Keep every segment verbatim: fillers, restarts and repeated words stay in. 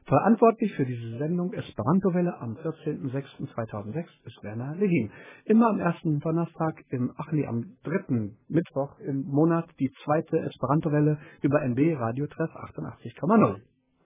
Verantwortlich für diese Sendung Esperanto-Welle am vierzehnten sechsten zweitausendsechs ist Werner Levin. Immer am ersten Donnerstag, im, ach nee, am dritten Mittwoch im Monat die zweite Esperanto-Welle über N B Radio Treff achtundachtzig Komma null.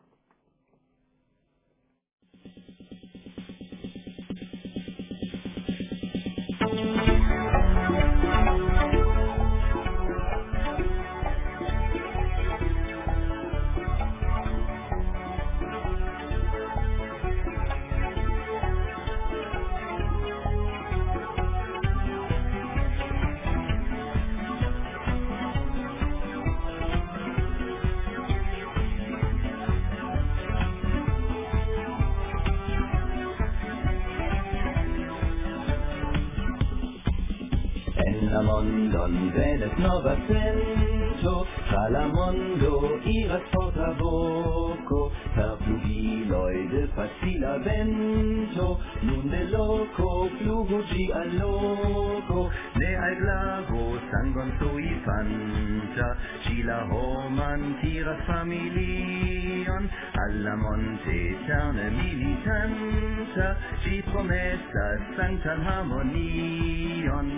Mondon venes novacento, Salamondo iras porta voco, per flugiloi de facila vento, nun de loco flugugi al loco, ne al glago sangon sui fanta, cila homan tiras familion, alla monte eterne militanta, ci promessa sanctam harmonion.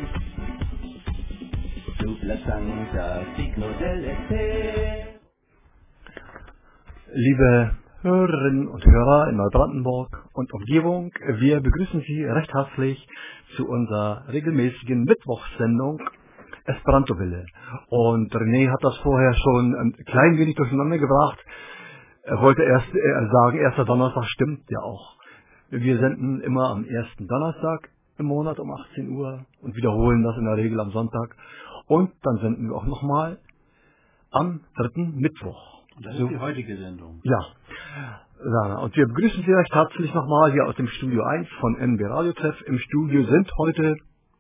Liebe Hörerinnen und Hörer in Neubrandenburg und Umgebung, wir begrüßen Sie recht herzlich zu unserer regelmäßigen Mittwochssendung Esperanto-Welle. Und René hat das vorher schon ein klein wenig durcheinander gebracht. Er wollte erst sagen, erster Donnerstag stimmt ja auch. Wir senden immer am ersten Donnerstag im Monat um achtzehn Uhr und wiederholen das in der Regel am Sonntag. Und dann senden wir auch nochmal am dritten Mittwoch. Und das so, ist die heutige Sendung. Ja. Und wir begrüßen Sie recht herzlich nochmal hier aus dem Studio eins von N B Radio Treff. Im Studio sind heute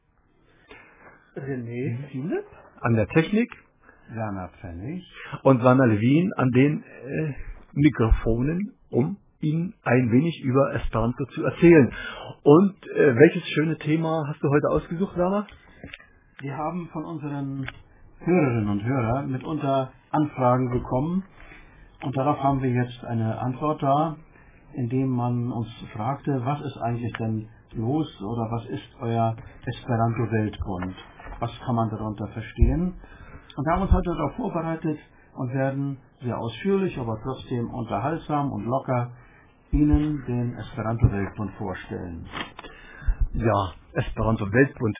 René Philipp an der Technik, Werner Pfennig und Werner Levin an den äh, Mikrofonen, um Ihnen ein wenig über Esperanto zu erzählen. Und äh, welches schöne Thema hast du heute ausgesucht, Werner? Wir haben von unseren Hörerinnen und Hörern mitunter Anfragen bekommen und darauf haben wir jetzt eine Antwort da, indem man uns fragte, was ist eigentlich denn los oder was ist euer Esperanto-Weltbund? Was kann man darunter verstehen? Und wir haben uns heute darauf vorbereitet und werden sehr ausführlich, aber trotzdem unterhaltsam und locker Ihnen den Esperanto-Weltbund vorstellen. Ja, Esperanto-Weltbund.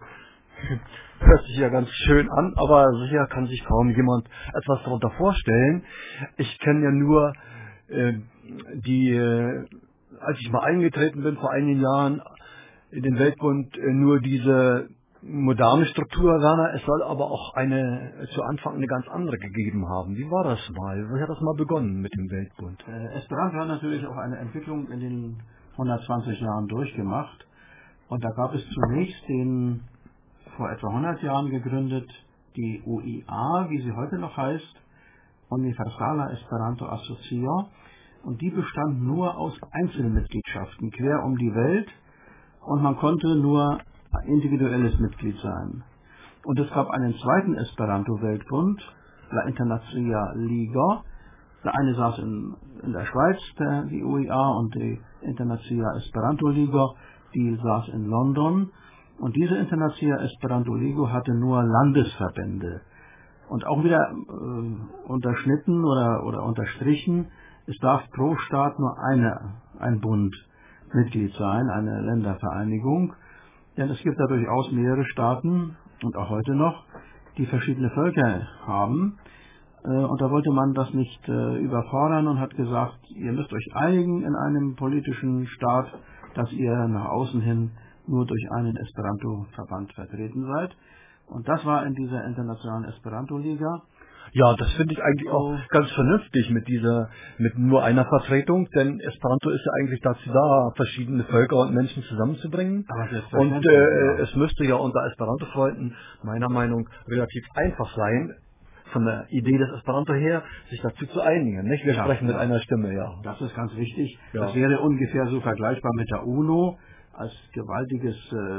Hört sich ja ganz schön an, aber sicher kann sich kaum jemand etwas darunter vorstellen. Ich kenne ja nur äh, die, äh, als ich mal eingetreten bin vor einigen Jahren in den Weltbund, äh, nur diese moderne Struktur, Werner. Es soll aber auch eine zu Anfang eine ganz andere gegeben haben. Wie war das mal? Wie hat das mal begonnen mit dem Weltbund? Äh, Esperanto hat natürlich auch eine Entwicklung in den hundertzwanzig Jahren durchgemacht. Und da gab es zunächst den vor etwa hundert Jahren gegründet, die U I A, wie sie heute noch heißt, Universala Esperanto Asocio, und die bestand nur aus Einzelmitgliedschaften quer um die Welt und man konnte nur individuelles Mitglied sein. Und es gab einen zweiten Esperanto-Weltbund, La Internazionale Liga. Der eine saß in, in der Schweiz, der, die U I A, und die Internazionale Esperanto Liga, die saß in London. Und diese Internazionale Esperanto Liga hatte nur Landesverbände. Und auch wieder äh, unterschnitten oder, oder unterstrichen, es darf pro Staat nur eine, ein Bund Mitglied sein, eine Ländervereinigung. Denn es gibt da durchaus mehrere Staaten, und auch heute noch, die verschiedene Völker haben. Äh, und da wollte man das nicht äh, überfordern und hat gesagt, ihr müsst euch einigen in einem politischen Staat, dass ihr nach außen hin nur durch einen Esperanto-Verband vertreten seid. Und das war in dieser internationalen Esperanto-Liga. Ja, das finde ich eigentlich auch ganz vernünftig mit dieser, mit nur einer Vertretung, denn Esperanto ist ja eigentlich dazu da, verschiedene Völker und Menschen zusammenzubringen. Und äh, ja. es müsste ja unter Esperanto-Freunden meiner Meinung nach relativ einfach sein, von der Idee des Esperanto her, sich dazu zu einigen. Nicht? Wir ja, sprechen ja. mit einer Stimme, ja. Das ist ganz wichtig. Ja. Das wäre ungefähr so vergleichbar mit der UNO als gewaltiges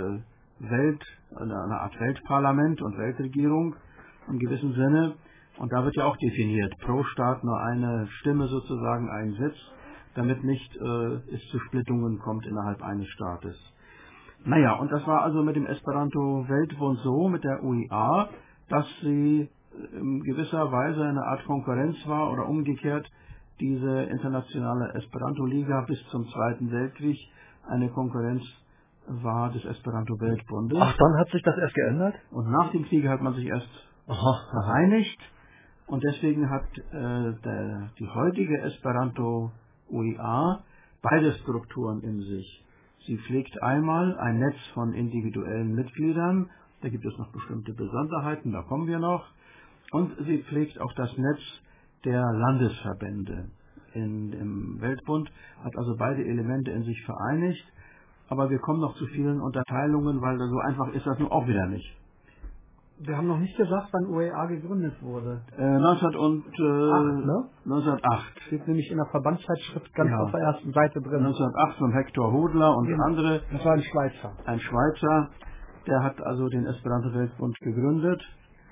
äh, Welt, eine, eine Art Weltparlament und Weltregierung im gewissen Sinne. Und da wird ja auch definiert, pro Staat nur eine Stimme sozusagen, ein Sitz. damit nicht äh, es zu Splittungen kommt innerhalb eines Staates. Naja, und das war also mit dem Esperanto-Weltbund so, mit der U I A, dass sie in gewisser Weise eine Art Konkurrenz war oder umgekehrt diese internationale Esperanto-Liga bis zum Zweiten Weltkrieg eine Konkurrenz war des Esperanto-Weltbundes. Ach, dann hat sich das erst geändert? Und nach dem Krieg hat man sich erst Aha, vereinigt und deswegen hat äh, der, die heutige Esperanto-U I A beide Strukturen in sich. Sie pflegt einmal ein Netz von individuellen Mitgliedern, da gibt es noch bestimmte Besonderheiten, da kommen wir noch, und sie pflegt auch das Netz der Landesverbände in, im Weltbund, hat also beide Elemente in sich vereinigt, aber wir kommen noch zu vielen Unterteilungen, weil so einfach ist das nun auch wieder nicht. Wir haben noch nicht gesagt, wann U E A gegründet wurde. Äh, neunzehnhundertacht, ne? neunzehnhundertacht. Steht nämlich in der Verbandszeitschrift ganz Ja. auf der ersten Seite drin. neunzehnhundertacht von Hector Hodler und Genau. andere. Das war ein Schweizer. Ein Schweizer, der hat also den Esperanto-Weltbund gegründet.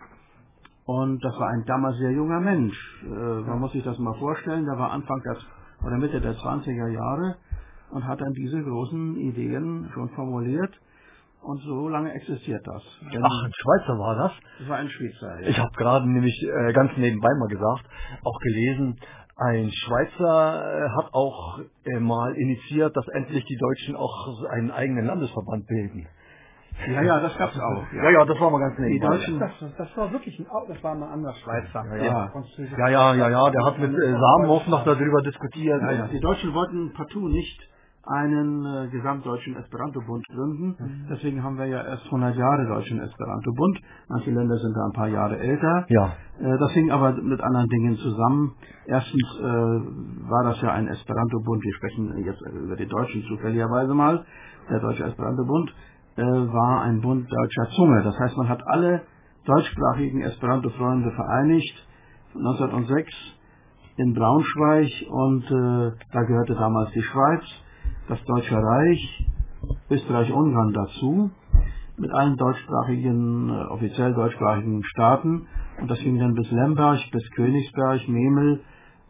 Und das war ein damals sehr junger Mensch. Äh, man Ja. muss sich das mal vorstellen, der war Anfang der, oder Mitte der zwanziger Jahre und hat dann diese großen Ideen schon formuliert. Und so lange existiert das. Denn Ach, ein Schweizer war das? das war ein Schweizer. Ja. Ich habe gerade nämlich äh, ganz nebenbei mal gesagt, auch gelesen, ein Schweizer äh, hat auch äh, mal initiiert, dass endlich die Deutschen auch einen eigenen Landesverband bilden. ja, ja, das gab's auch. Ja, ja, das war mal ganz Die nebenbei. Deutschen, Das, das war wirklich ein, das war ein anderer Schweizer. Ja, ja. Französisch. Ja, ja, ja, ja, der hat mit äh, Samenhof noch darüber diskutiert. ja, ja, die Deutschen wollten partout nicht einen äh, gesamtdeutschen Esperanto-Bund gründen. Mhm. Deswegen haben wir ja erst hundert Jahre deutschen Esperanto-Bund. Manche Länder sind da ein paar Jahre älter. Ja. Äh, das hing aber mit anderen Dingen zusammen. Erstens äh, war das ja ein Esperanto-Bund, wir sprechen jetzt über den Deutschen zufälligerweise mal, der Deutsche Esperanto-Bund äh, war ein Bund deutscher Zunge. Das heißt, man hat alle deutschsprachigen Esperanto-Freunde vereinigt, neunzehnhundertsechs in Braunschweig, und äh, da gehörte damals die Schweiz, das Deutsche Reich, Österreich-Ungarn dazu, mit allen deutschsprachigen, äh, offiziell deutschsprachigen Staaten. Und das ging dann bis Lemberg, bis Königsberg, Memel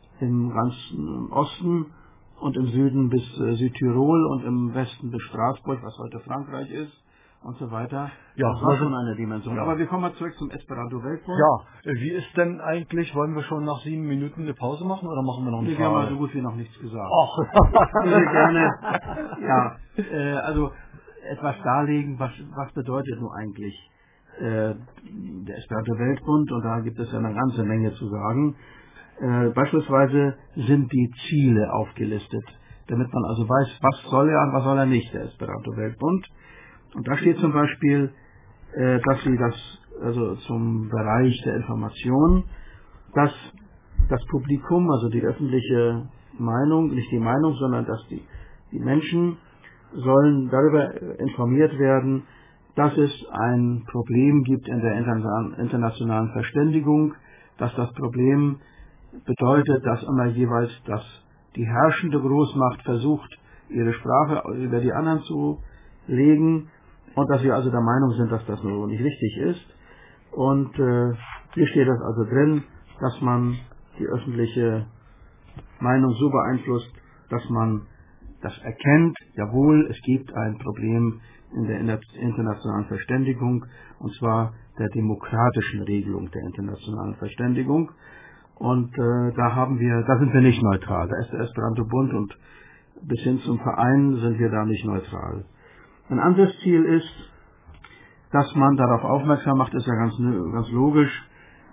im ganzen Osten und im Süden bis äh, Südtirol und im Westen bis Straßburg, was heute Frankreich ist, und so weiter. Ja, das war also- schon eine Dimension. Ja. Aber wir kommen mal zurück zum Esperanto-Weltbund. Ja, äh, wie ist denn eigentlich, wollen wir schon nach sieben Minuten eine Pause machen oder machen wir noch eine Wir haben mal so Frage? gut wie noch nichts gesagt. Ach, Ich würde gerne, ja, äh, also etwas darlegen, was, was bedeutet nun eigentlich äh, der Esperanto-Weltbund, und da gibt es ja eine ganze Menge zu sagen. Äh, beispielsweise sind die Ziele aufgelistet, damit man also weiß, was soll er und was soll er nicht, der Esperanto-Weltbund. Und da steht zum Beispiel, äh, dass sie das, also zum Bereich der Information, dass das Publikum, also die öffentliche Meinung, nicht die Meinung, sondern dass die, die Menschen sollen darüber informiert werden, dass es ein Problem gibt in der internationalen Verständigung, dass das Problem bedeutet, dass immer jeweils das, die herrschende Großmacht versucht, ihre Sprache über die anderen zu legen, und dass wir also der Meinung sind, dass das nur nicht richtig ist. Und äh, hier steht das also drin, dass man die öffentliche Meinung so beeinflusst, dass man das erkennt, jawohl, es gibt ein Problem in der internationalen Verständigung, und zwar der demokratischen Regelung der internationalen Verständigung. Und äh, da haben wir, da sind wir nicht neutral. Da ist der Esperanto-Bund, und bis hin zum Verein sind wir da nicht neutral. Ein anderes Ziel ist, dass man darauf aufmerksam macht, ist ja ganz, ganz logisch,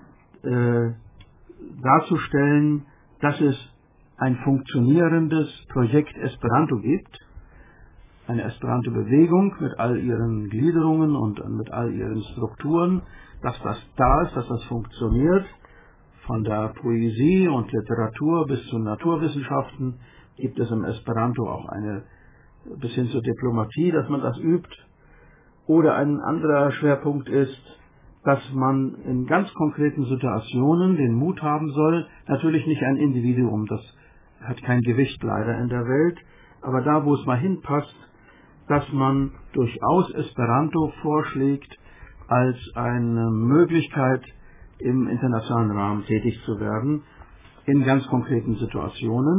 äh, darzustellen, dass es ein funktionierendes Projekt Esperanto gibt, eine Esperanto-Bewegung mit all ihren Gliederungen und mit all ihren Strukturen, dass das da ist, dass das funktioniert. Von der Poesie und Literatur bis zu Naturwissenschaften gibt es im Esperanto auch eine, bis hin zur Diplomatie, dass man das übt. Oder ein anderer Schwerpunkt ist, dass man in ganz konkreten Situationen den Mut haben soll, natürlich nicht ein Individuum, das hat kein Gewicht leider in der Welt, aber da, wo es mal hinpasst, dass man durchaus Esperanto vorschlägt als eine Möglichkeit, im internationalen Rahmen tätig zu werden, in ganz konkreten Situationen.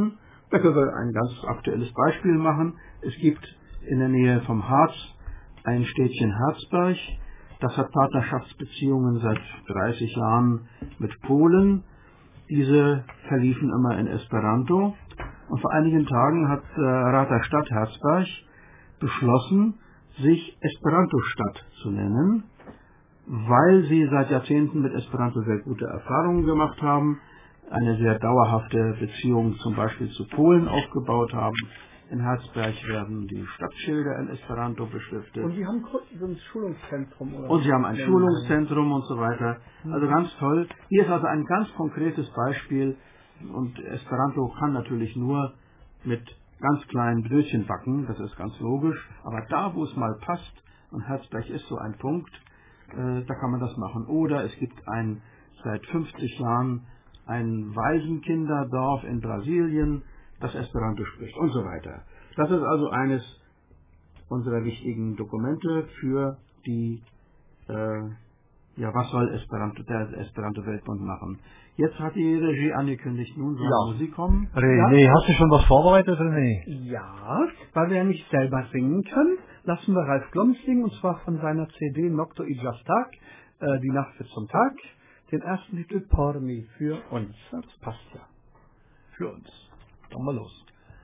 Da können wir ein ganz aktuelles Beispiel machen. Es gibt in der Nähe vom Harz ein Städtchen Herzberg. Das hat Partnerschaftsbeziehungen seit dreißig Jahren mit Polen. Diese verliefen immer in Esperanto. Und vor einigen Tagen hat äh, Rat der Stadt Herzberg beschlossen, sich Esperanto-Stadt zu nennen, weil sie seit Jahrzehnten mit Esperanto sehr gute Erfahrungen gemacht haben, eine sehr dauerhafte Beziehung zum Beispiel zu Polen aufgebaut haben. In Herzberg werden die Stadtschilder in Esperanto beschriftet. Und Sie haben so ein Schulungszentrum, oder? Und Sie haben ein Schulungszentrum und so weiter. Also ganz toll. Hier ist also ein ganz konkretes Beispiel. Und Esperanto kann natürlich nur mit ganz kleinen Brötchen backen, das ist ganz logisch. Aber da, wo es mal passt, und Herzberg ist so ein Punkt, äh, da kann man das machen. Oder es gibt ein seit fünfzig Jahren ein Waisenkinderdorf in Brasilien, das Esperanto spricht und so weiter. Das ist also eines unserer wichtigen Dokumente für die, äh, ja, was soll Esperanto, der Esperanto-Weltbund machen. Jetzt hat die Regie angekündigt, nun soll Ja. Musik kommen. René, Ja. hast du schon was vorbereitet, René? Ja, weil wir ja nicht selber singen können, lassen wir Ralf Gloms singen, und zwar von seiner C D Nocto i Jastak, äh, die Nacht wird zum Tag, den ersten Titel Pormi für uns. Ja, das passt ja. Für uns. Dann mal los.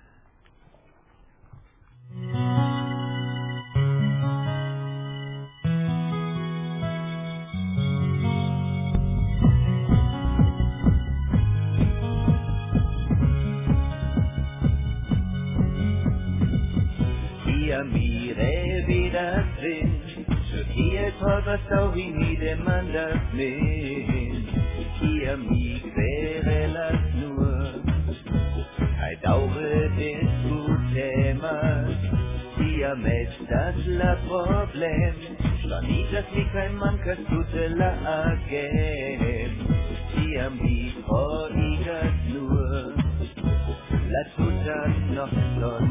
Ia mire vidas vin, Ia trovas au mi demandas min, Ia mi querelas nur, Kai daure discutemas, Ia estas la problem, Sonitas mi kai mancas tute la agem, Ia mi forigas nur, La tutan nocton,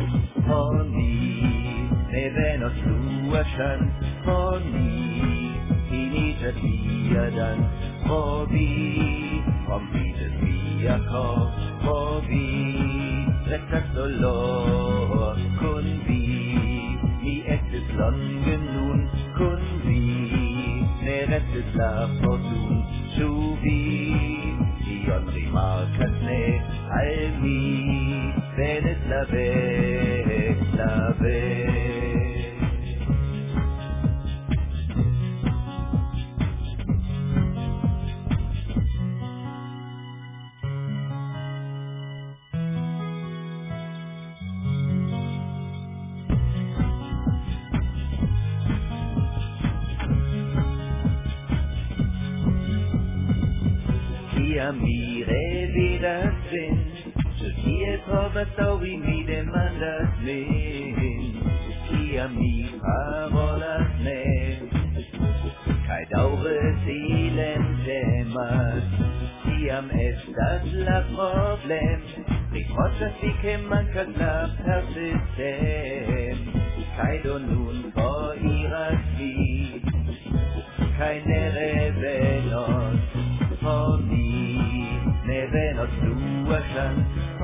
Oni, ne venos tuasan, Oni, finitas via dan, Hobi, rompites via cor, Hobi, restas dolor, kun vi, mi estis longe nun, kun vi, ne restis la fortun, ĉu vi, Ion rimarkas ne al mi, venis la vec, la vec. Ia mi revidas vin, ĉu tie trovas aŭ vi mi demandas min, Ia mi parolas ne, kaj daŭre silentemas, Tiam estas la problem, riproĉas vi ke mankas la persistem, kaj do nun foriras vi, kaj ne revenos. Oni, ne venos tuasan,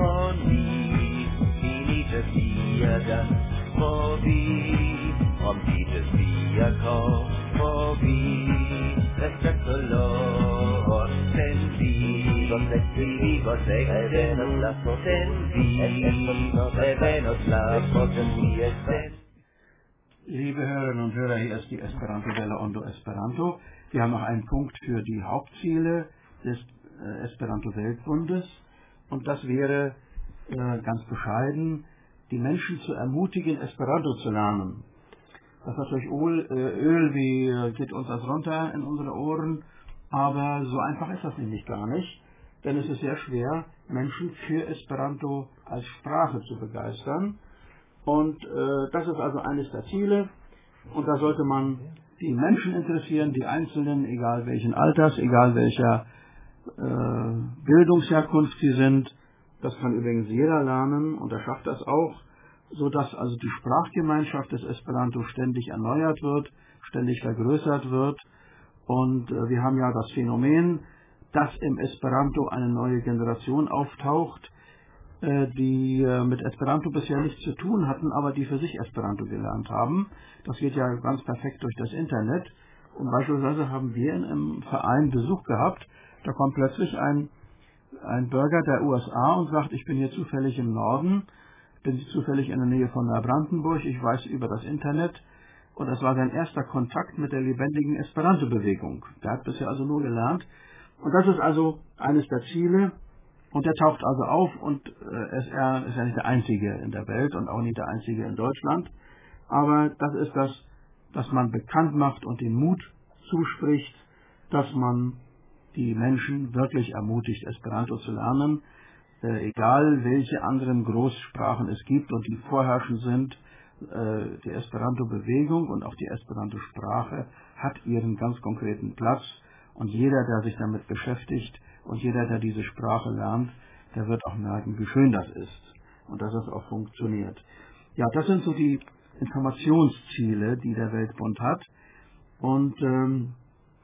Oni, finitas via dan, Hobi, rompites via cor, Hobi, restas dolor, sen vi, vos vivos extenos la sen vi, revenos la potencia. Liebe Hörerinnen und Hörer, hier ist die Esperanto-Welle Ondo Esperanto. Wir haben noch einen Punkt für die Hauptziele des äh, Esperanto-Weltbundes. Und das wäre äh, ganz bescheiden, die Menschen zu ermutigen, Esperanto zu lernen. Das ist natürlich Öl, äh, Öl wie äh, geht uns das runter in unsere Ohren, aber so einfach ist das nämlich gar nicht. Denn es ist sehr schwer, Menschen für Esperanto als Sprache zu begeistern. Und äh, das ist also eines der Ziele. Und da sollte man die Menschen interessieren, die Einzelnen, egal welchen Alters, egal welcher äh, Bildungsherkunft sie sind. Das kann übrigens jeder lernen und er schafft das auch, sodass also die Sprachgemeinschaft des Esperanto ständig erneuert wird, ständig vergrößert wird. Und äh, wir haben ja das Phänomen, dass im Esperanto eine neue Generation auftaucht, die mit Esperanto bisher nichts zu tun hatten, aber die für sich Esperanto gelernt haben. Das geht ja ganz perfekt durch das Internet. Und beispielsweise haben wir in einem Verein Besuch gehabt, da kommt plötzlich ein, ein Bürger der U S A und sagt, ich bin hier zufällig im Norden, bin zufällig in der Nähe von Neubrandenburg, ich weiß über das Internet. Und das war sein erster Kontakt mit der lebendigen Esperanto-Bewegung. Der hat bisher also nur gelernt. Und das ist also eines der Ziele. Und der taucht also auf und äh, ist, er ist ja nicht der Einzige in der Welt und auch nicht der Einzige in Deutschland. Aber das ist das, dass man bekannt macht und den Mut zuspricht, dass man die Menschen wirklich ermutigt, Esperanto zu lernen. Äh, egal welche anderen Großsprachen es gibt und die vorherrschend sind, äh, die Esperanto-Bewegung und auch die Esperanto-Sprache hat ihren ganz konkreten Platz. Und jeder, der sich damit beschäftigt und jeder, der diese Sprache lernt, der wird auch merken, wie schön das ist und dass es auch funktioniert. Ja, das sind so die Informationsziele, die der Weltbund hat. Und ähm,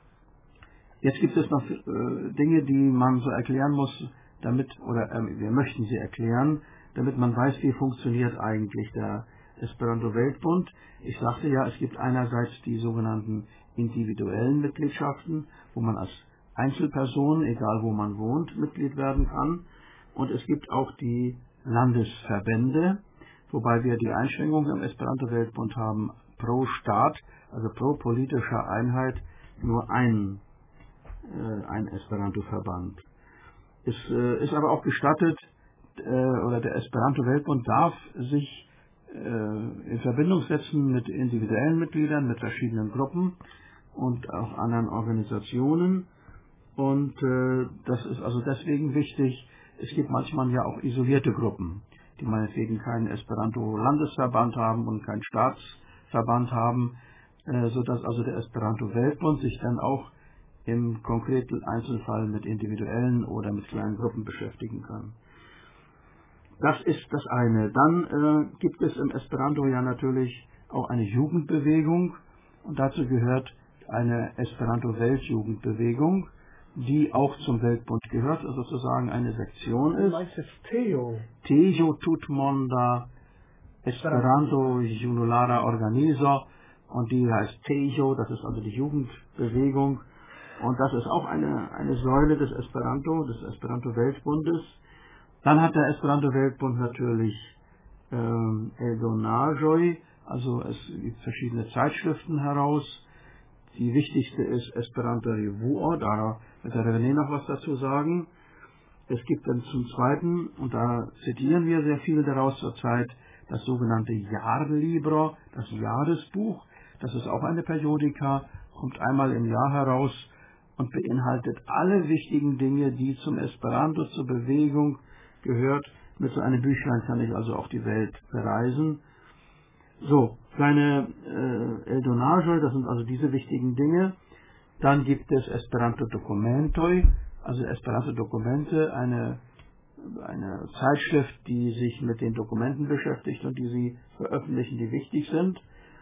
jetzt gibt es noch äh, Dinge, die man so erklären muss, damit, oder äh, wir möchten sie erklären, damit man weiß, wie funktioniert eigentlich der Esperanto-Weltbund. Ich sagte ja, es gibt einerseits die sogenannten individuellen Mitgliedschaften, wo man als Einzelperson, egal wo man wohnt, Mitglied werden kann. Und es gibt auch die Landesverbände, wobei wir die Einschränkung im Esperanto-Weltbund haben, pro Staat, also pro politischer Einheit, nur ein, äh, ein Esperanto-Verband. Es äh, ist aber auch gestattet, äh, oder der Esperanto-Weltbund darf sich in Verbindung setzen mit individuellen Mitgliedern, mit verschiedenen Gruppen und auch anderen Organisationen. Und äh, das ist also deswegen wichtig. Es gibt manchmal ja auch isolierte Gruppen, die meinetwegen keinen Esperanto-Landesverband haben und keinen Staatsverband haben, äh, sodass also der Esperanto-Weltbund sich dann auch im konkreten Einzelfall mit individuellen oder mit kleinen Gruppen beschäftigen kann. Das ist das eine. Dann äh, gibt es im Esperanto ja natürlich auch eine Jugendbewegung und dazu gehört eine Esperanto-Weltjugendbewegung, die auch zum Weltbund gehört, also sozusagen eine Sektion ist. Heißt es Theo? Theo Tutmonda Esperanto Junulara Organizo und die heißt Theo, das ist also die Jugendbewegung und das ist auch eine, eine Säule des Esperanto, des Esperanto-Weltbundes. Dann hat der Esperanto-Weltbund natürlich ähm, Eldonajoj, also es gibt verschiedene Zeitschriften heraus. Die wichtigste ist Esperanto Revuo, da wird der René noch was dazu sagen. Es gibt dann zum Zweiten, und da zitieren wir sehr viel daraus zurzeit, das sogenannte Jahrlibro, das Jahresbuch. Das ist auch eine Periodika, kommt einmal im Jahr heraus und beinhaltet alle wichtigen Dinge, die zum Esperanto, zur Bewegung gehört. Mit so einem Büchlein kann ich also auch die Welt bereisen. So, kleine äh, Eldonajoj, das sind also diese wichtigen Dinge. Dann gibt es Esperanto Dokumentoj, also Esperanto Dokumente, eine, eine Zeitschrift, die sich mit den Dokumenten beschäftigt und die sie veröffentlichen, die wichtig sind.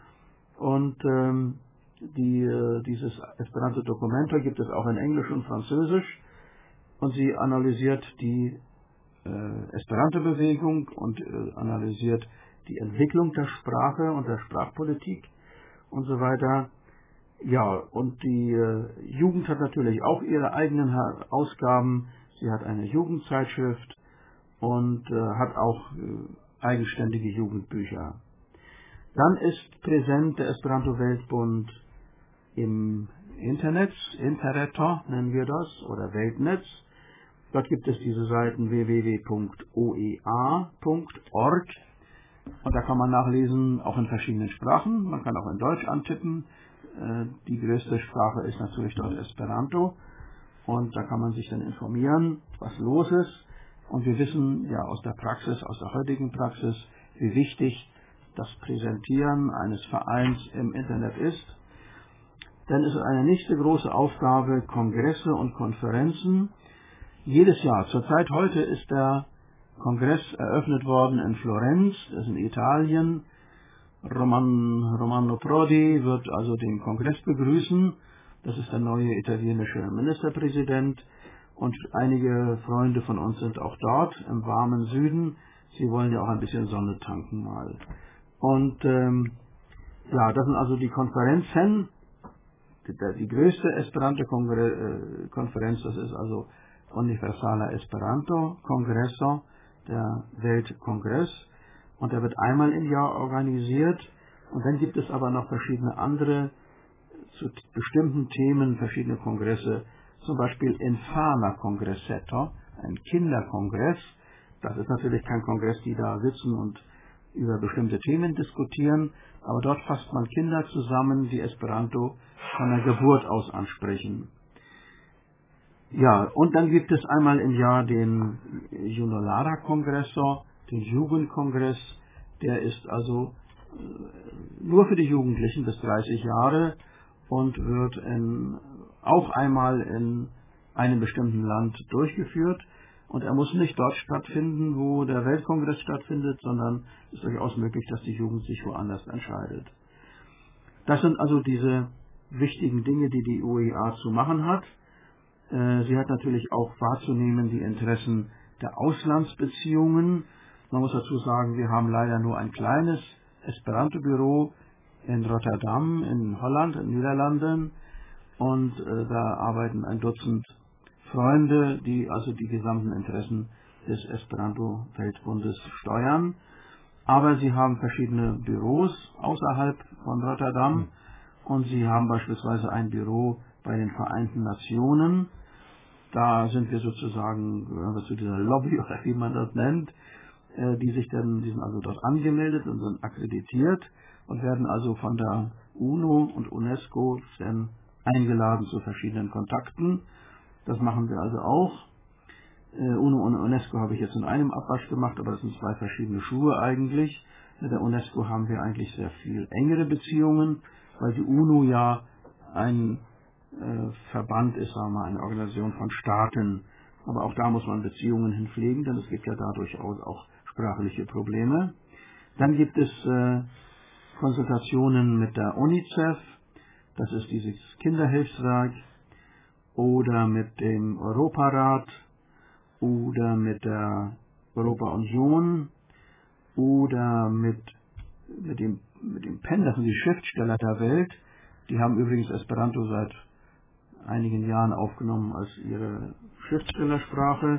Und ähm, die, äh, dieses Esperanto Dokumentoj gibt es auch in Englisch und Französisch. Und sie analysiert die äh, Esperanto-Bewegung und äh, analysiert die Entwicklung der Sprache und der Sprachpolitik und so weiter. Ja, und die äh, Jugend hat natürlich auch ihre eigenen ha- Ausgaben. Sie hat eine Jugendzeitschrift und äh, hat auch äh, eigenständige Jugendbücher. Dann ist präsent der Esperanto-Weltbund im Internet, Interreto nennen wir das, oder Weltnetz. Dort gibt es diese Seiten w w w punkt o e a punkt org und da kann man nachlesen, auch in verschiedenen Sprachen. Man kann auch in Deutsch antippen. Die größte Sprache ist natürlich dort Esperanto und da kann man sich dann informieren, was los ist. Und wir wissen ja aus der Praxis, aus der heutigen Praxis, wie wichtig das Präsentieren eines Vereins im Internet ist. Denn es ist eine nächste große Aufgabe, Kongresse und Konferenzen. Jedes Jahr, zurzeit heute ist der Kongress eröffnet worden in Florenz, das ist in Italien. Roman, Romano Prodi wird also den Kongress begrüßen. Das ist der neue italienische Ministerpräsident. Und einige Freunde von uns sind auch dort im warmen Süden. Sie wollen ja auch ein bisschen Sonne tanken mal. Und ähm, ja, das sind also die Konferenzen. Die, die größte Esperanto-Konferenz, das ist also Universala Esperanto Congresso, der Weltkongress. Und der wird einmal im Jahr organisiert. Und dann gibt es aber noch verschiedene andere, zu bestimmten Themen, verschiedene Kongresse. Zum Beispiel Infana Congressetto, ein Kinderkongress. Das ist natürlich kein Kongress, die da sitzen und über bestimmte Themen diskutieren, aber dort fasst man Kinder zusammen, die Esperanto von der Geburt aus ansprechen. Ja, und dann gibt es einmal im Jahr den Junolara Congresso, den Jugendkongress, der ist also nur für die Jugendlichen bis dreißig Jahre und wird in, auch einmal in einem bestimmten Land durchgeführt. Und er muss nicht dort stattfinden, wo der Weltkongress stattfindet, sondern es ist durchaus möglich, dass die Jugend sich woanders entscheidet. Das sind also diese wichtigen Dinge, die die U E A zu machen hat. Sie hat natürlich auch wahrzunehmen die Interessen der Auslandsbeziehungen. Man muss dazu sagen, wir haben leider nur ein kleines Esperanto-Büro in Rotterdam, in Holland, in den Niederlanden. Und äh, da arbeiten ein Dutzend Freunde, die also die gesamten Interessen des Esperanto-Weltbundes steuern. Aber sie haben verschiedene Büros außerhalb von Rotterdam und sie haben beispielsweise ein Büro bei den Vereinten Nationen. Da sind wir sozusagen gehören wir zu dieser Lobby oder wie man das nennt, äh, die sich dann, die sind also dort angemeldet und sind akkreditiert und werden also von der UNO und UNESCO dann eingeladen zu verschiedenen Kontakten. Das machen wir also auch. Äh, UNO und UNESCO habe ich jetzt in einem Abwasch gemacht, aber das sind zwei verschiedene Schuhe eigentlich. Mit der UNESCO haben wir eigentlich sehr viel engere Beziehungen, weil die UNO ja ein äh, Verband ist, sagen wir mal, eine Organisation von Staaten. Aber auch da muss man Beziehungen hinpflegen, denn es gibt ja da durchaus auch sprachliche Probleme. Dann gibt es äh, Konsultationen mit der UNICEF, das ist dieses Kinderhilfswerk, oder mit dem Europarat, oder mit der Europa-Union, oder mit, mit dem, mit dem P E N, das sind die Schriftsteller der Welt. Die haben übrigens Esperanto seit einigen Jahren aufgenommen als ihre Schriftstellersprache.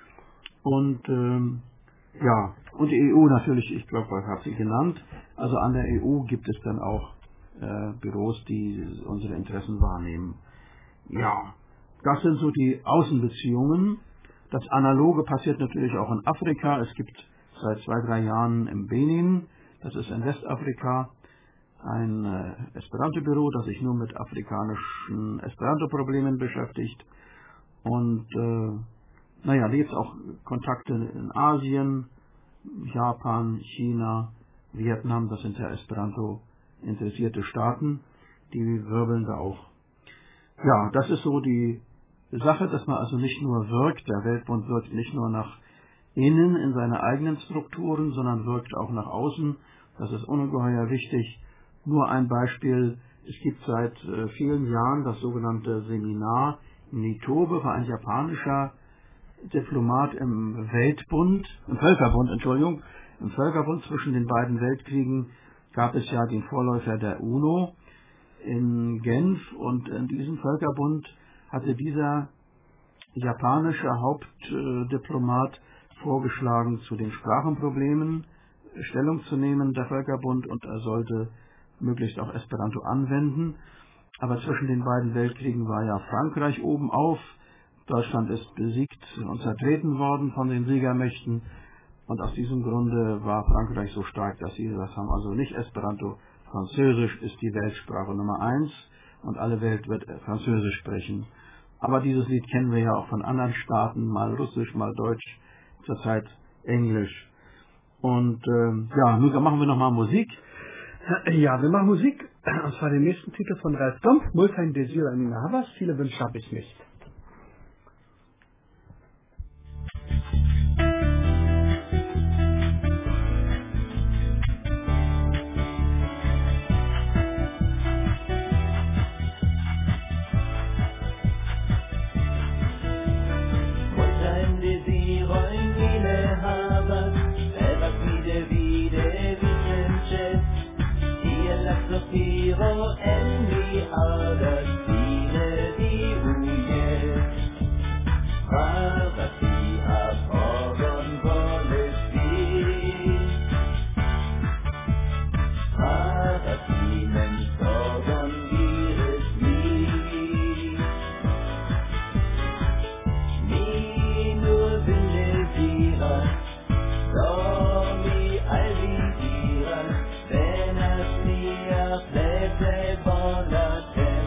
Und ähm, ja, und die E U natürlich, ich glaube, ich habe sie genannt. Also an der E U gibt es dann auch äh, Büros, die unsere Interessen wahrnehmen. Ja, das sind so die Außenbeziehungen. Das Analoge passiert natürlich auch in Afrika. Es gibt seit zwei, drei Jahren im Benin, das ist in Westafrika, ein äh, Esperanto-Büro, das sich nur mit afrikanischen Esperanto-Problemen beschäftigt. Und äh, naja, da gibt es auch Kontakte in Asien, Japan, China, Vietnam, das sind ja Esperanto-interessierte Staaten, die wirbeln da auch. Ja, das ist so die Sache, dass man also nicht nur wirkt, der Weltbund wirkt nicht nur nach innen in seine eigenen Strukturen, sondern wirkt auch nach außen. Das ist ungeheuer wichtig. Nur ein Beispiel, es gibt seit äh, vielen Jahren das sogenannte Seminar Nitobe, war ein japanischer Diplomat im Weltbund, im Völkerbund, Entschuldigung, im Völkerbund zwischen den beiden Weltkriegen gab es ja den Vorläufer der UNO in Genf und in diesem Völkerbund hatte dieser japanische Hauptdiplomat vorgeschlagen, zu den Sprachenproblemen Stellung zu nehmen, der Völkerbund, und er sollte möglichst auch Esperanto anwenden. Aber zwischen den beiden Weltkriegen war ja Frankreich oben auf. Deutschland ist besiegt und zertreten worden von den Siegermächten. Und aus diesem Grunde war Frankreich so stark, dass sie gesagt haben, also nicht Esperanto, Französisch ist die Weltsprache Nummer eins und alle Welt wird Französisch sprechen. Aber dieses Lied kennen wir ja auch von anderen Staaten, mal Russisch, mal Deutsch, zurzeit Englisch. Und ähm, ja, nun machen wir nochmal Musik. Ja, wir machen Musik, und zwar den nächsten Titel von Ralf Domp, Multain Desir in Havas, viele Wünsche habe ich nicht. en mi adatine di ujes. Pravati apogon voles vi. Pravati mensogon diris mi. Mi nur will diras, do mi alvidiras, venas mia plete volatem.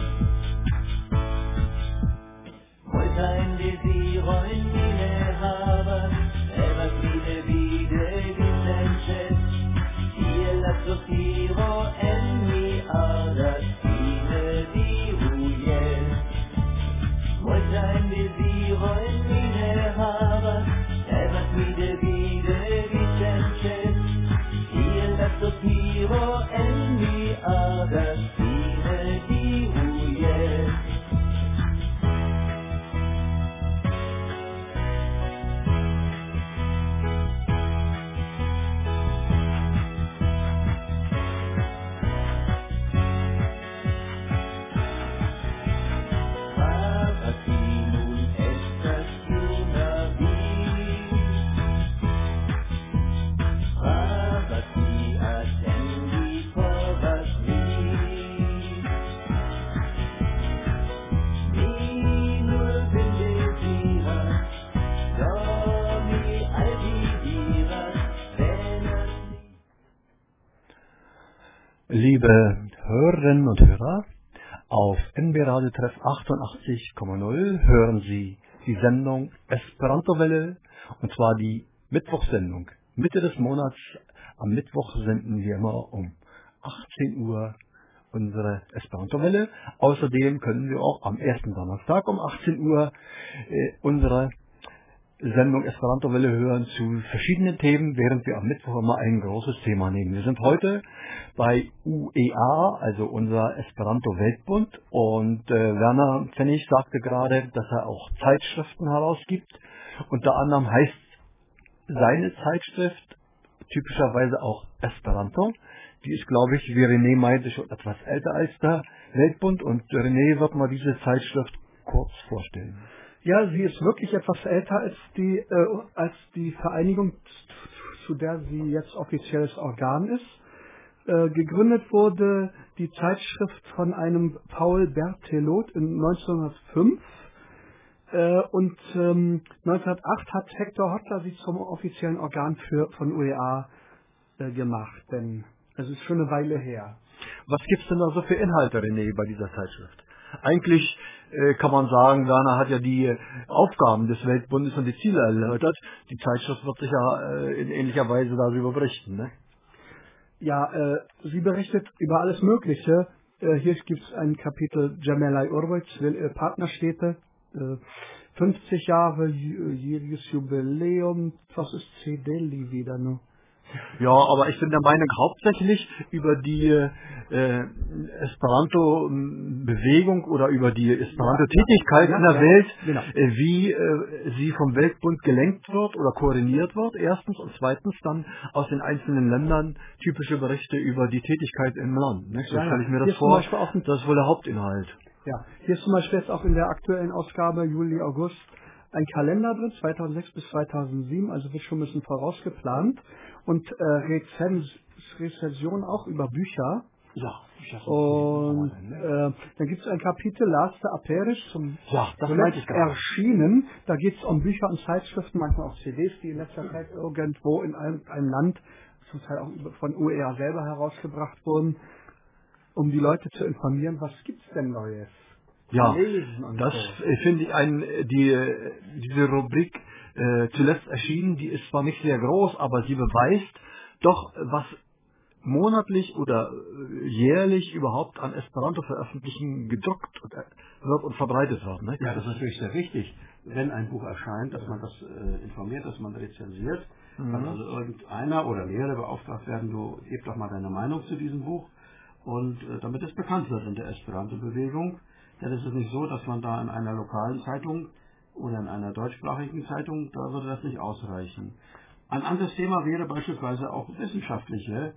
Multain desiro in mine havas, evas mine vide vicences, tiel la sofiro en mi adatine diruies. Multain desiro in mine havas, evas mine vide vicences, tiel la sofiro en mi adatine diruies. Pravati nun estas juna vi. Pravati atendi povas mi. Mi nur vin deziras, do mi al vi diras, venas mi. Liebe Hörerinnen und Hörer, auf N B Radio Treff achtundachtzig Komma null hören Sie die Sendung Esperanto-Welle, und zwar die Mittwochsendung. Mitte des Monats am Mittwoch senden wir immer um achtzehn Uhr unsere Esperanto-Welle. Außerdem können wir auch am ersten Donnerstag um achtzehn Uhr äh, unsere Sendung Esperanto-Welle hören zu verschiedenen Themen, während wir am Mittwoch immer ein großes Thema nehmen. Wir sind heute bei U E A, also unser Esperanto-Weltbund, und äh, Werner Pfennig sagte gerade, dass er auch Zeitschriften herausgibt. Unter anderem heißt seine Zeitschrift typischerweise auch Esperanto. Die ist, glaube ich, wie René meinte, schon etwas älter als der Weltbund, und René wird mal diese Zeitschrift kurz vorstellen. Ja, sie ist wirklich etwas älter als die, äh, als die Vereinigung, zu der sie jetzt offizielles Organ ist. Äh, gegründet wurde die Zeitschrift von einem Paul Berthelot in neunzehnhundertfünf äh, und ähm, neunzehnhundertacht hat Hector Hotter sie zum offiziellen Organ für, von U E A äh, gemacht. Denn es ist schon eine Weile her. Was gibt's denn da so für Inhalte, René, bei dieser Zeitschrift? Eigentlich äh, kann man sagen, Werner hat ja die äh, Aufgaben des Weltbundes und die Ziele erläutert. Die Zeitschrift wird sich ja äh, in ähnlicher Weise darüber berichten, ne? Ja, äh, sie berichtet über alles Mögliche. Äh, hier gibt es ein Kapitel Gemelli Orwitz, äh, Partnerstädte, äh, fünfzig Jahre jähriges Jubiläum, was ist C D L I wieder nur? Ja, aber ich bin der Meinung, hauptsächlich über die äh, Esperanto-Bewegung oder über die Esperanto-Tätigkeit ja, in der ja, Welt, genau. äh, wie äh, sie vom Weltbund gelenkt wird oder koordiniert wird, erstens, und zweitens dann aus den einzelnen Ländern typische Berichte über die Tätigkeit im Land. Ne? So Ja, ja. stelle ich mir Hier das ist zum vor, Beispiel auch ein- das ist wohl der Hauptinhalt. Ja, hier ist zum Beispiel jetzt auch in der aktuellen Ausgabe Juli, August ein Kalender drin, zweitausendsechs bis zweitausendsieben, also wird schon ein bisschen vorausgeplant. Und äh, Rezens Rezension auch über Bücher. Ja, Bücher Und sind ne? äh, dann gibt es ein Kapitel Laste Aperisch zum Ja, das zuletzt meinte ich gerade. erschienen. Da geht es um Bücher und Zeitschriften, manchmal auch C Ds, die in letzter Zeit irgendwo in einem, einem Land, zum Teil auch von U E A selber herausgebracht wurden, um die Leute zu informieren, was gibt's denn Neues? Ja, Lesen und das so. äh, finde ich ein, äh, die, äh, diese Rubrik äh, zuletzt erschienen, die ist zwar nicht sehr groß, aber sie beweist doch, äh, was monatlich oder äh, jährlich überhaupt an Esperanto-Veröffentlichungen gedruckt und, äh, wird und verbreitet wird. Ne? Ja, das ist natürlich sehr wichtig, wenn ein Buch erscheint, dass man das äh, informiert, dass man rezensiert. Mhm. Kann also irgendeiner oder mehrere beauftragt werden, du gib doch mal deine Meinung zu diesem Buch. Und äh, damit es bekannt wird in der Esperanto-Bewegung. Denn es ist nicht so, dass man da in einer lokalen Zeitung oder in einer deutschsprachigen Zeitung, da würde das nicht ausreichen. Ein anderes Thema wäre beispielsweise auch wissenschaftliche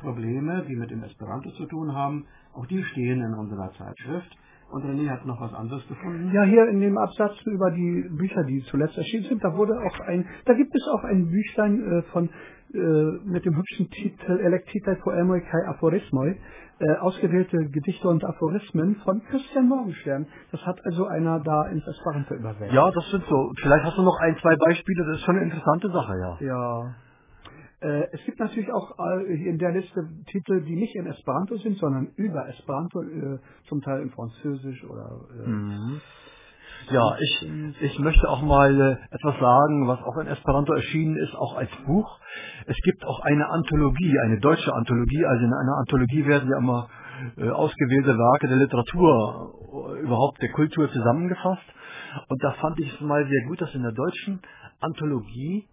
Probleme, die mit dem Esperanto zu tun haben, auch die stehen in unserer Zeitschrift. Und René hat noch was anderes gefunden. Ja, hier in dem Absatz über die Bücher, die zuletzt erschienen sind, da wurde auch ein, da gibt es auch ein Büchlein äh, von äh, mit dem hübschen Titel Electitae Poemoi kai Aphorismoi, äh, ausgewählte Gedichte und Aphorismen von Christian Morgenstern. Das hat also einer da ins Esperanto übersetzt. Ja, das sind so. Vielleicht hast du noch ein, zwei Beispiele, das ist schon eine interessante Sache, ja. Ja. Äh, es gibt natürlich auch äh, in der Liste Titel, die nicht in Esperanto sind, sondern über Esperanto, äh, zum Teil in Französisch oder... Äh, Mhm. Ja, ich, ich möchte auch mal äh, etwas sagen, was auch in Esperanto erschienen ist, auch als Buch. Es gibt auch eine Anthologie, eine deutsche Anthologie. Also in einer Anthologie werden ja immer äh, ausgewählte Werke der Literatur, äh, überhaupt der Kultur zusammengefasst. Und da fand ich es mal sehr gut, dass in der deutschen Anthologie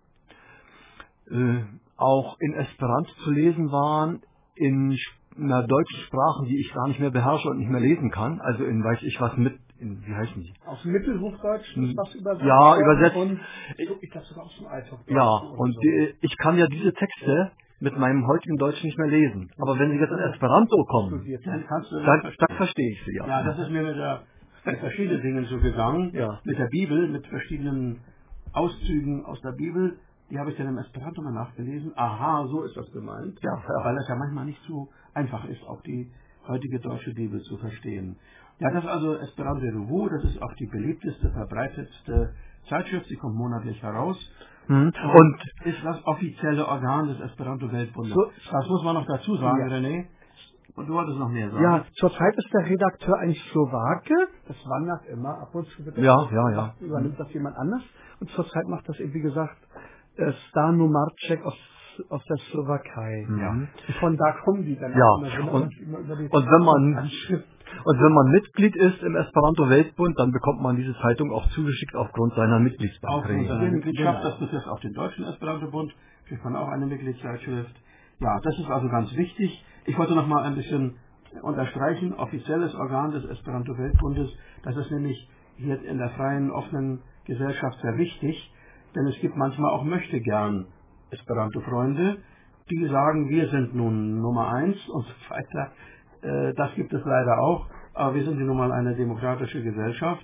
äh, auch in Esperanto zu lesen waren, in einer deutschen Sprache, die ich gar nicht mehr beherrsche und nicht mehr lesen kann. Also in, weiß ich was, mit, in, wie heißen die? Aus dem Mittelhochdeutsch ist was übersetzt. Ja, worden übersetzt. Und ich glaube sogar aus dem Althochdeutsch. Ja, oder und so. die, ich kann ja diese Texte mit meinem heutigen Deutsch nicht mehr lesen. Aber wenn sie jetzt in Esperanto kommen, Dann kannst du das dann, verstehen. dann verstehe ich sie, ja. Ja, das ist mir mit, der, mit verschiedenen Dingen so gegangen. Ja. Mit der Bibel, mit verschiedenen Auszügen aus der Bibel. Die habe ich dann im Esperanto mal nachgelesen. Aha, so ist das gemeint. Ja, ja. Weil es ja manchmal nicht so einfach ist, auch die heutige deutsche Bibel zu verstehen. Ja, das ist also Esperanto Revue. Das ist auch die beliebteste, verbreitetste Zeitschrift. Sie kommt monatlich heraus. Hm. Und Ist das offizielle Organ des Esperanto-Weltbundes. So- Das muss man noch dazu sagen, Ja. René. Und du wolltest noch mehr sagen. Ja, zurzeit ist der Redakteur eigentlich Slowake. Das wandert immer. Ab und zu wird das Ja, auch- ja, ja. übernimmt das jemand anders. Und zurzeit macht das eben, wie gesagt, äh, Stano Marcek aus, aus der Slowakei. Ja. Und von da kommen die dann Ja, auch immer, wenn und- man immer über die und wenn man- Anschrift- Und wenn man Mitglied ist im Esperanto-Weltbund, dann bekommt man diese Zeitung auch zugeschickt aufgrund seiner Auch Mitgliedsbeiträge. unserer Mitgliedschaft, Genau. das betrifft auch den deutschen Esperanto-Bund, kriegt man auch eine Mitgliedszeitschrift. Ja, das ist also ganz wichtig. Ich wollte noch mal ein bisschen unterstreichen, offizielles Organ des Esperanto-Weltbundes, das ist nämlich hier in der freien, offenen Gesellschaft sehr wichtig, denn es gibt manchmal auch möchtegern Esperanto-Freunde, die sagen, wir sind nun Nummer eins und so weiter. Äh, Das gibt es leider auch, aber wir sind ja nun mal eine demokratische Gesellschaft.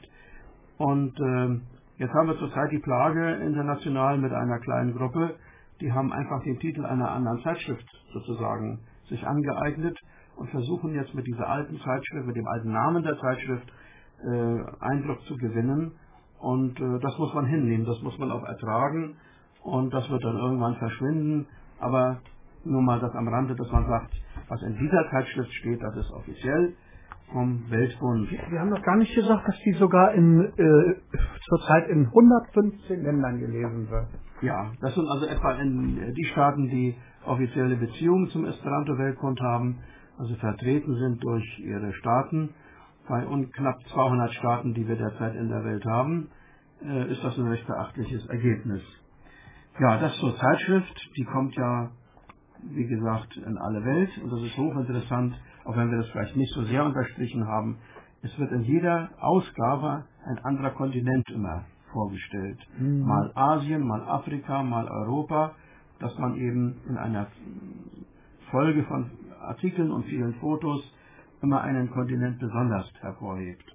Und ähm, jetzt haben wir zurzeit die Plage international mit einer kleinen Gruppe, die haben einfach den Titel einer anderen Zeitschrift sozusagen sich angeeignet und versuchen jetzt mit dieser alten Zeitschrift, mit dem alten Namen der Zeitschrift, äh, Eindruck zu gewinnen. Und äh, das muss man hinnehmen, das muss man auch ertragen und das wird dann irgendwann verschwinden. Aber nur mal das am Rande, dass man sagt, was in dieser Zeitschrift steht, das ist offiziell vom Weltbund. Wir haben noch gar nicht gesagt, dass die sogar in, äh, zurzeit in hundertfünfzehn Ländern gelesen wird. Ja, das sind also etwa in die Staaten, die offizielle Beziehungen zum Esperanto-Weltbund haben, also vertreten sind durch ihre Staaten. Bei un knapp zweihundert Staaten, die wir derzeit in der Welt haben, äh, ist das ein recht beachtliches Ergebnis. Ja, das zur Zeitschrift, die kommt ja, wie gesagt, in alle Welt und das ist hochinteressant, auch wenn wir das vielleicht nicht so sehr unterstrichen haben. Es wird in jeder Ausgabe ein anderer Kontinent immer vorgestellt. Mhm. Mal Asien, mal Afrika, mal Europa, dass man eben in einer Folge von Artikeln und vielen Fotos immer einen Kontinent besonders hervorhebt.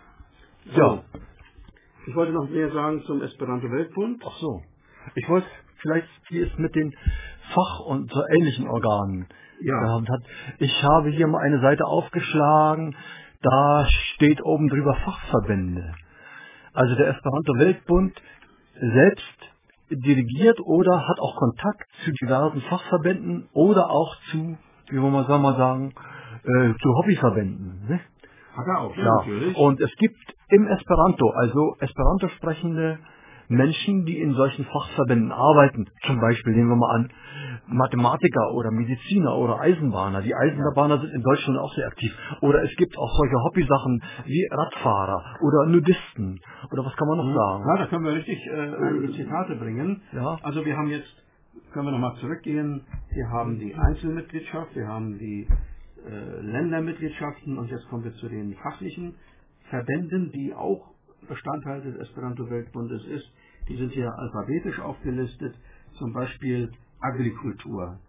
Ja. Ich wollte noch mehr sagen zum Esperanto-Weltbund. Ach so. Ich wollte vielleicht, wie es mit den Fach- und so ähnlichen Organen Ja. gehabt hat. Ich habe hier mal eine Seite aufgeschlagen, da steht oben drüber Fachverbände. Also der Esperanto-Weltbund selbst dirigiert oder hat auch Kontakt zu diversen Fachverbänden oder auch zu, wie wollen wir mal sagen, äh, zu Hobbyverbänden. Ne? Hat er auch, ja, Ja, natürlich. und es gibt im Esperanto, also Esperanto sprechende Menschen, die in solchen Fachverbänden arbeiten. Zum Beispiel nehmen wir mal an, Mathematiker oder Mediziner oder Eisenbahner. Die Eisenbahner sind in Deutschland auch sehr aktiv. Oder es gibt auch solche Hobbysachen wie Radfahrer oder Nudisten. Oder was kann man noch sagen? Ja, da können wir richtig äh, einige Zitate bringen. Ja. Also wir haben jetzt, können wir nochmal zurückgehen, wir haben die Einzelmitgliedschaft, wir haben die äh, Ländermitgliedschaften und jetzt kommen wir zu den fachlichen Verbänden, die auch Bestandteil des Esperanto-Weltbundes ist. Die sind hier alphabetisch aufgelistet, zum Beispiel Agrikultur,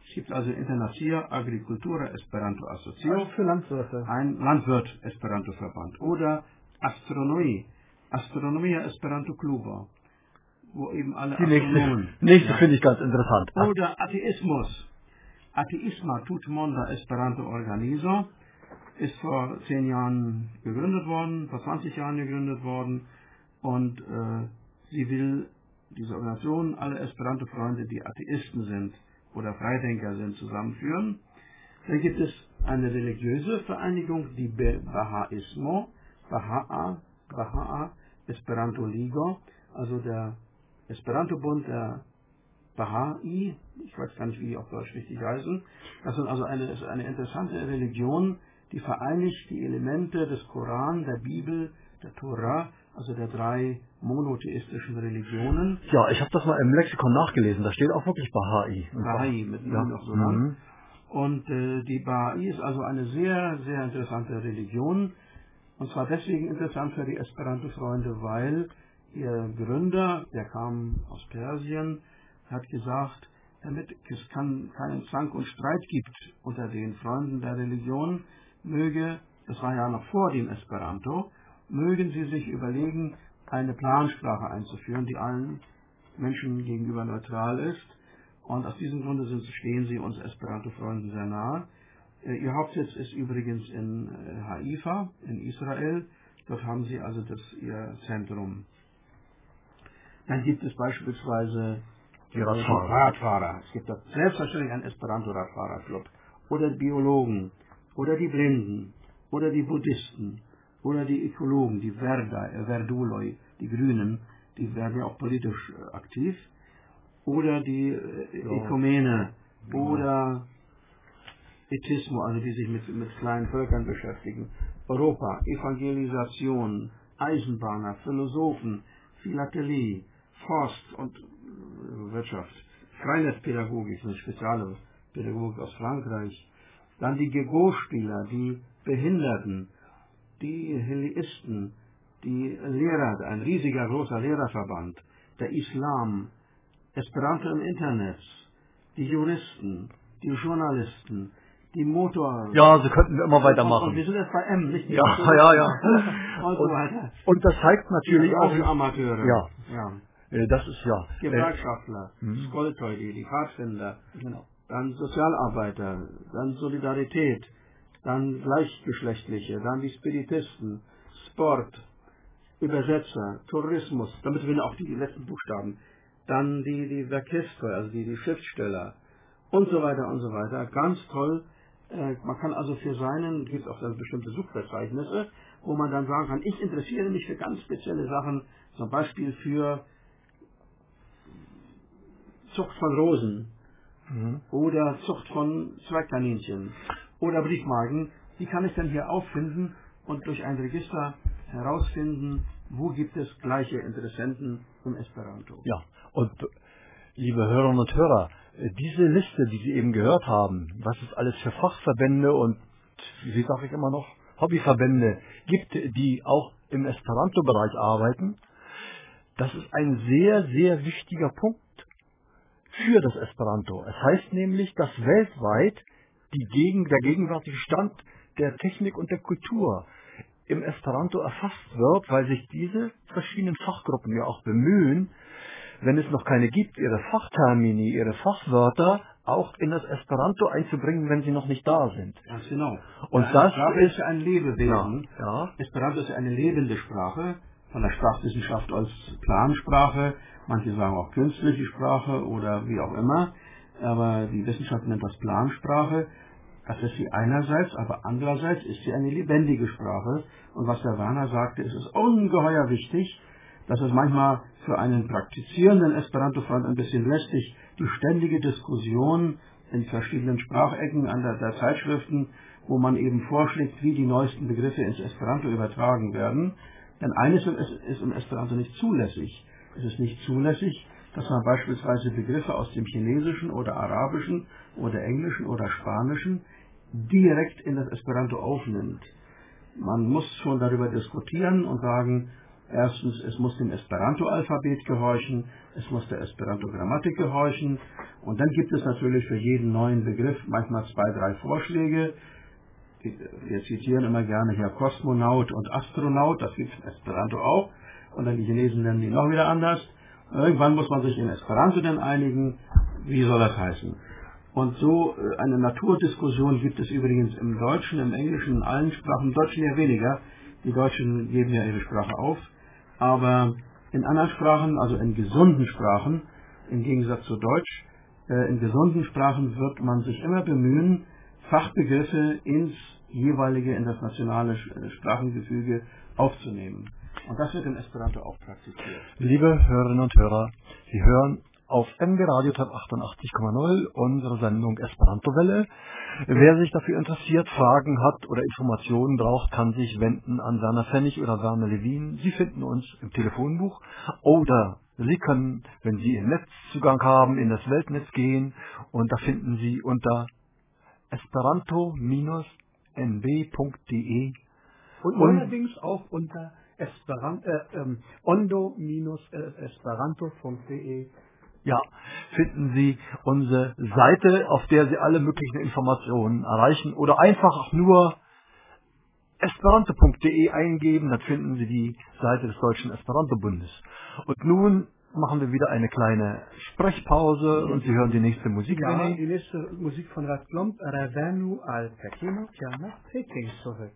Es gibt also Internacia Agricultura Esperanto Asocio, Also für Landwirte. ein Landwirt-Esperanto-Verband. Oder Astronomie, Astronomia Esperanto Klubo, wo eben alle Die nächste, Astronomen... nächste Ja. finde ich ganz interessant. Oder Atheismus. Atheisma tut monda Esperanto Organizo ist vor zehn Jahren gegründet worden, vor zwanzig Jahren gegründet worden und äh, sie will diese Organisation alle Esperanto-Freunde, die Atheisten sind oder Freidenker sind, zusammenführen. Dann gibt es eine religiöse Vereinigung, die Bahaismo, Baha'a, Baha'a Esperanto Ligo, also der Esperanto-Bund der Baha'i, ich weiß gar nicht, wie die auf Deutsch richtig heißen. Das ist also eine, ist eine interessante Religion, die vereinigt die Elemente des Koran, der Bibel, der Tora, also der drei monotheistischen Religionen. Ja, ich habe das mal im Lexikon nachgelesen, da steht auch wirklich Baha'i. Baha'i mit ja. noch so lang. Mhm. Und äh, die Baha'i ist also eine sehr, sehr interessante Religion. Und zwar deswegen interessant für die Esperanto-Freunde, weil ihr Gründer, der kam aus Persien, hat gesagt, damit es kann, keinen Zank und Streit gibt unter den Freunden der Religion, möge, das war ja noch vor dem Esperanto, mögen sie sich überlegen, eine Plansprache einzuführen, die allen Menschen gegenüber neutral ist. Und aus diesem Grunde sind, stehen sie uns Esperanto-Freunden sehr nahe. Äh, ihr Hauptsitz ist übrigens in äh, Haifa, in Israel. Dort haben sie also das, ihr Zentrum. Dann gibt es beispielsweise Die Radfahrer. Radfahrer. Es gibt dort selbstverständlich einen Esperanto-Radfahrerclub. Oder Biologen. Oder die Blinden. Oder die Buddhisten. Oder die Ökologen, die Verda, äh, Verduloi, die Grünen. Die werden ja auch politisch äh, aktiv. Oder die äh, Ja. Ökumene. Ja. Oder Ethismo, also die sich mit, mit kleinen Völkern beschäftigen. Europa, Evangelisation, Eisenbahner, Philosophen, Philatelie, Forst und äh, Wirtschaft, Freinetzpädagogik, eine spezielle Pädagogik aus Frankreich. Dann die Gego-Spieler, die Behinderten, die Heliisten, die Lehrer, ein riesiger großer Lehrerverband, der Islam, Esperanto im Internet, die Juristen, die Journalisten, die Motor... Ja, so könnten wir immer Und, und weitermachen. wir sind jetzt bei M, nicht? Ja, ja, ja. Und so Und, weiter. und das zeigt natürlich Die auch, Amateure. ja, ja. äh, das ist ja, äh, Gewerkschaftler, Mhm. Skoltoi, die, die Pfadfinder, genau. dann Sozialarbeiter, dann Solidarität, dann Gleichgeschlechtliche, dann die Spiritisten, Sport, Übersetzer, Tourismus, damit wir auch die letzten Buchstaben, dann die, die Verkistre, also die, die Schriftsteller und so weiter und so weiter. Ganz toll. Äh, man kann also für seinen, es gibt auch dann bestimmte Suchverzeichnisse, wo man dann sagen kann, ich interessiere mich für ganz spezielle Sachen, zum Beispiel für Zucht von Rosen Mhm. oder Zucht von Zwergkaninchen oder Briefmarken. Die kann ich dann hier auffinden und durch ein Register herausfinden, wo gibt es gleiche Interessenten im Esperanto. Ja, und äh, liebe Hörerinnen und Hörer, äh, diese Liste, die Sie eben gehört haben, was es alles für Fachverbände und, wie sage ich immer noch, Hobbyverbände gibt, die auch im Esperanto-Bereich arbeiten, das ist ein sehr, sehr wichtiger Punkt für das Esperanto. Es heißt nämlich, dass weltweit die Gegen, der gegenwärtige Stand der Technik und der Kultur im Esperanto erfasst wird, weil sich diese verschiedenen Fachgruppen ja auch bemühen, wenn es noch keine gibt, ihre Fachtermini, ihre Fachwörter auch in das Esperanto einzubringen, wenn sie noch nicht da sind. Ganz genau. Und Ja, das Sprache ist ist ja ein Lebewesen. Ja, ja. Esperanto ist ja eine lebende Sprache, von der Sprachwissenschaft als Plansprache, manche sagen auch künstliche Sprache oder wie auch immer, aber die Wissenschaft nennt das Plansprache. Das ist sie einerseits, aber andererseits ist sie eine lebendige Sprache. Und was der Werner sagte, ist es ungeheuer wichtig, dass es manchmal für einen praktizierenden Esperanto-Freund ein bisschen lästig, die ständige Diskussion in verschiedenen Sprachecken an der, der Zeitschriften, wo man eben vorschlägt, wie die neuesten Begriffe ins Esperanto übertragen werden. Denn eines ist im Esperanto nicht zulässig. Es ist nicht zulässig, dass man beispielsweise Begriffe aus dem Chinesischen oder Arabischen oder Englischen oder Spanischen direkt in das Esperanto aufnimmt. Man muss schon darüber diskutieren und sagen, Erstens, es muss dem Esperanto-Alphabet gehorchen, es muss der Esperanto-Grammatik gehorchen und dann gibt es natürlich für jeden neuen Begriff manchmal zwei, drei Vorschläge. Wir zitieren immer gerne hier Kosmonaut und Astronaut, das gibt es in Esperanto auch und dann die Chinesen nennen die noch wieder anders. Irgendwann muss man sich in Esperanto dann einigen, wie soll das heißen. Und so eine Naturdiskussion gibt es übrigens im Deutschen, im Englischen, in allen Sprachen, im Deutschen ja weniger. Die Deutschen geben ja ihre Sprache auf. Aber in anderen Sprachen, also in gesunden Sprachen, im Gegensatz zu Deutsch, äh, in gesunden Sprachen wird man sich immer bemühen, Fachbegriffe ins jeweilige, in das nationale Sprachengefüge aufzunehmen. Und das wird im Esperanto auch praktiziert. Liebe Hörerinnen und Hörer, Sie hören auf M B Radio Top achtundachtzig Komma null unsere Sendung Esperanto-Welle. Wer sich dafür interessiert, Fragen hat oder Informationen braucht, kann sich wenden an Werner Pfennig oder Werner Levin. Sie finden uns im Telefonbuch oder Sie können, wenn Sie einen Netzzugang haben, in das Weltnetz gehen und da finden Sie unter esperanto N B punkt de Und neuerdings auch unter Esperan äh, ähm, ondo-esperanto punkt de. Ja, finden Sie unsere Seite, auf der Sie alle möglichen Informationen erreichen oder einfach auch nur esperanto punkt de eingeben, dann finden Sie die Seite des Deutschen Esperanto-Bundes. Und nun machen wir wieder eine kleine Sprechpause und Sie hören die nächste Musik. Ja, René. die nächste Musik von Ralf Klomp, Revenu al Pekino, ja, nach Peking zurück.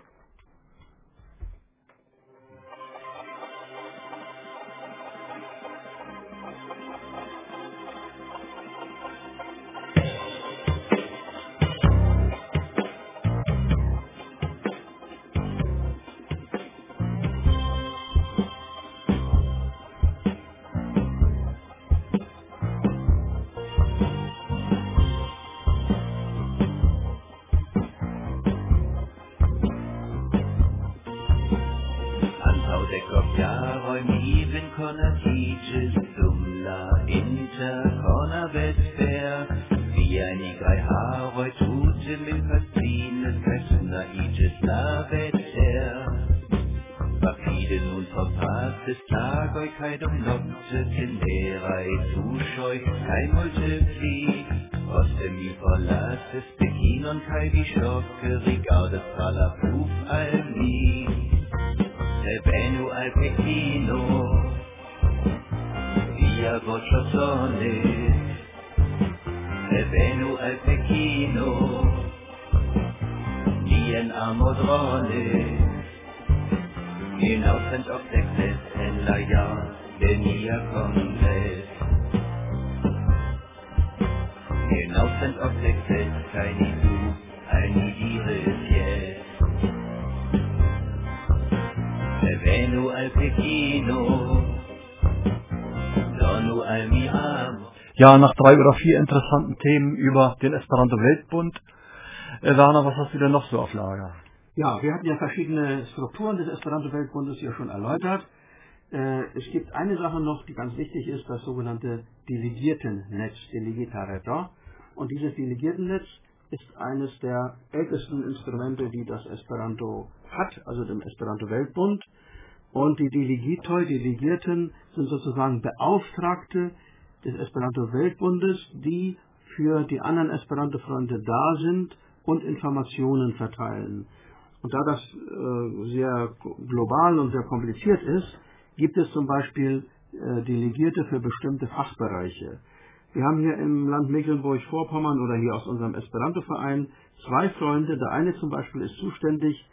Ja, nach drei oder vier interessanten Themen über den Esperanto-Weltbund. Äh, Werner, was hast du denn noch so auf Lager? Ja, wir hatten ja verschiedene Strukturen des Esperanto-Weltbundes hier schon erläutert. Äh, es gibt eine Sache noch, die ganz wichtig ist, das sogenannte Delegiertennetz, Delegitareto. Und dieses Delegiertennetz ist eines der ältesten Instrumente, die das Esperanto hat, also dem Esperanto-Weltbund. Und die Delegitoi, Delegierten, sind sozusagen Beauftragte des Esperanto-Weltbundes, die für die anderen Esperanto-Freunde da sind und Informationen verteilen. Und da das äh, sehr global und sehr kompliziert ist, gibt es zum Beispiel äh, Delegierte für bestimmte Fachbereiche. Wir haben hier im Land Mecklenburg-Vorpommern oder hier aus unserem Esperanto-Verein zwei Freunde. Der eine zum Beispiel ist zuständig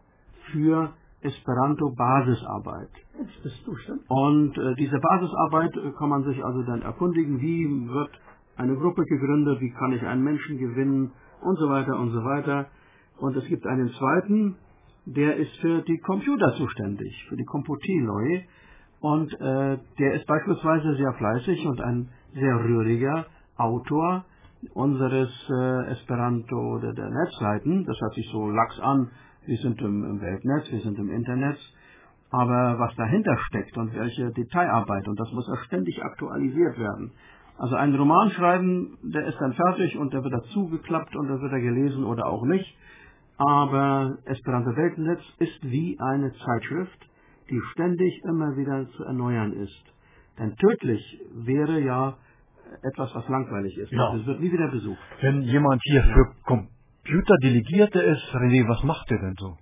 für Esperanto-Basisarbeit. Jetzt bist du schon. Und äh, diese Basisarbeit äh, kann man sich also dann erkundigen, wie wird eine Gruppe gegründet, wie kann ich einen Menschen gewinnen und so weiter und so weiter. Und es gibt einen zweiten, der ist für die Computer zuständig, für die Computiloi. Und äh, der ist beispielsweise sehr fleißig und ein sehr rühriger Autor unseres äh, Esperanto der, der Netzseiten. Das hört sich so lax an. Wir sind im, im Weltnetz, wir sind im Internet, aber was dahinter steckt und welche Detailarbeit, und das muss ja ständig aktualisiert werden. Also einen Roman schreiben, der ist dann fertig und der wird dazu geklappt und der wird er gelesen oder auch nicht. Aber Esperanto Weltnetz ist wie eine Zeitschrift, die ständig immer wieder zu erneuern ist. Denn tödlich wäre ja etwas, was langweilig ist. Ja. Es wird nie wieder besucht. Wenn jemand hier für Computerdelegierte ist, René, was macht der denn so?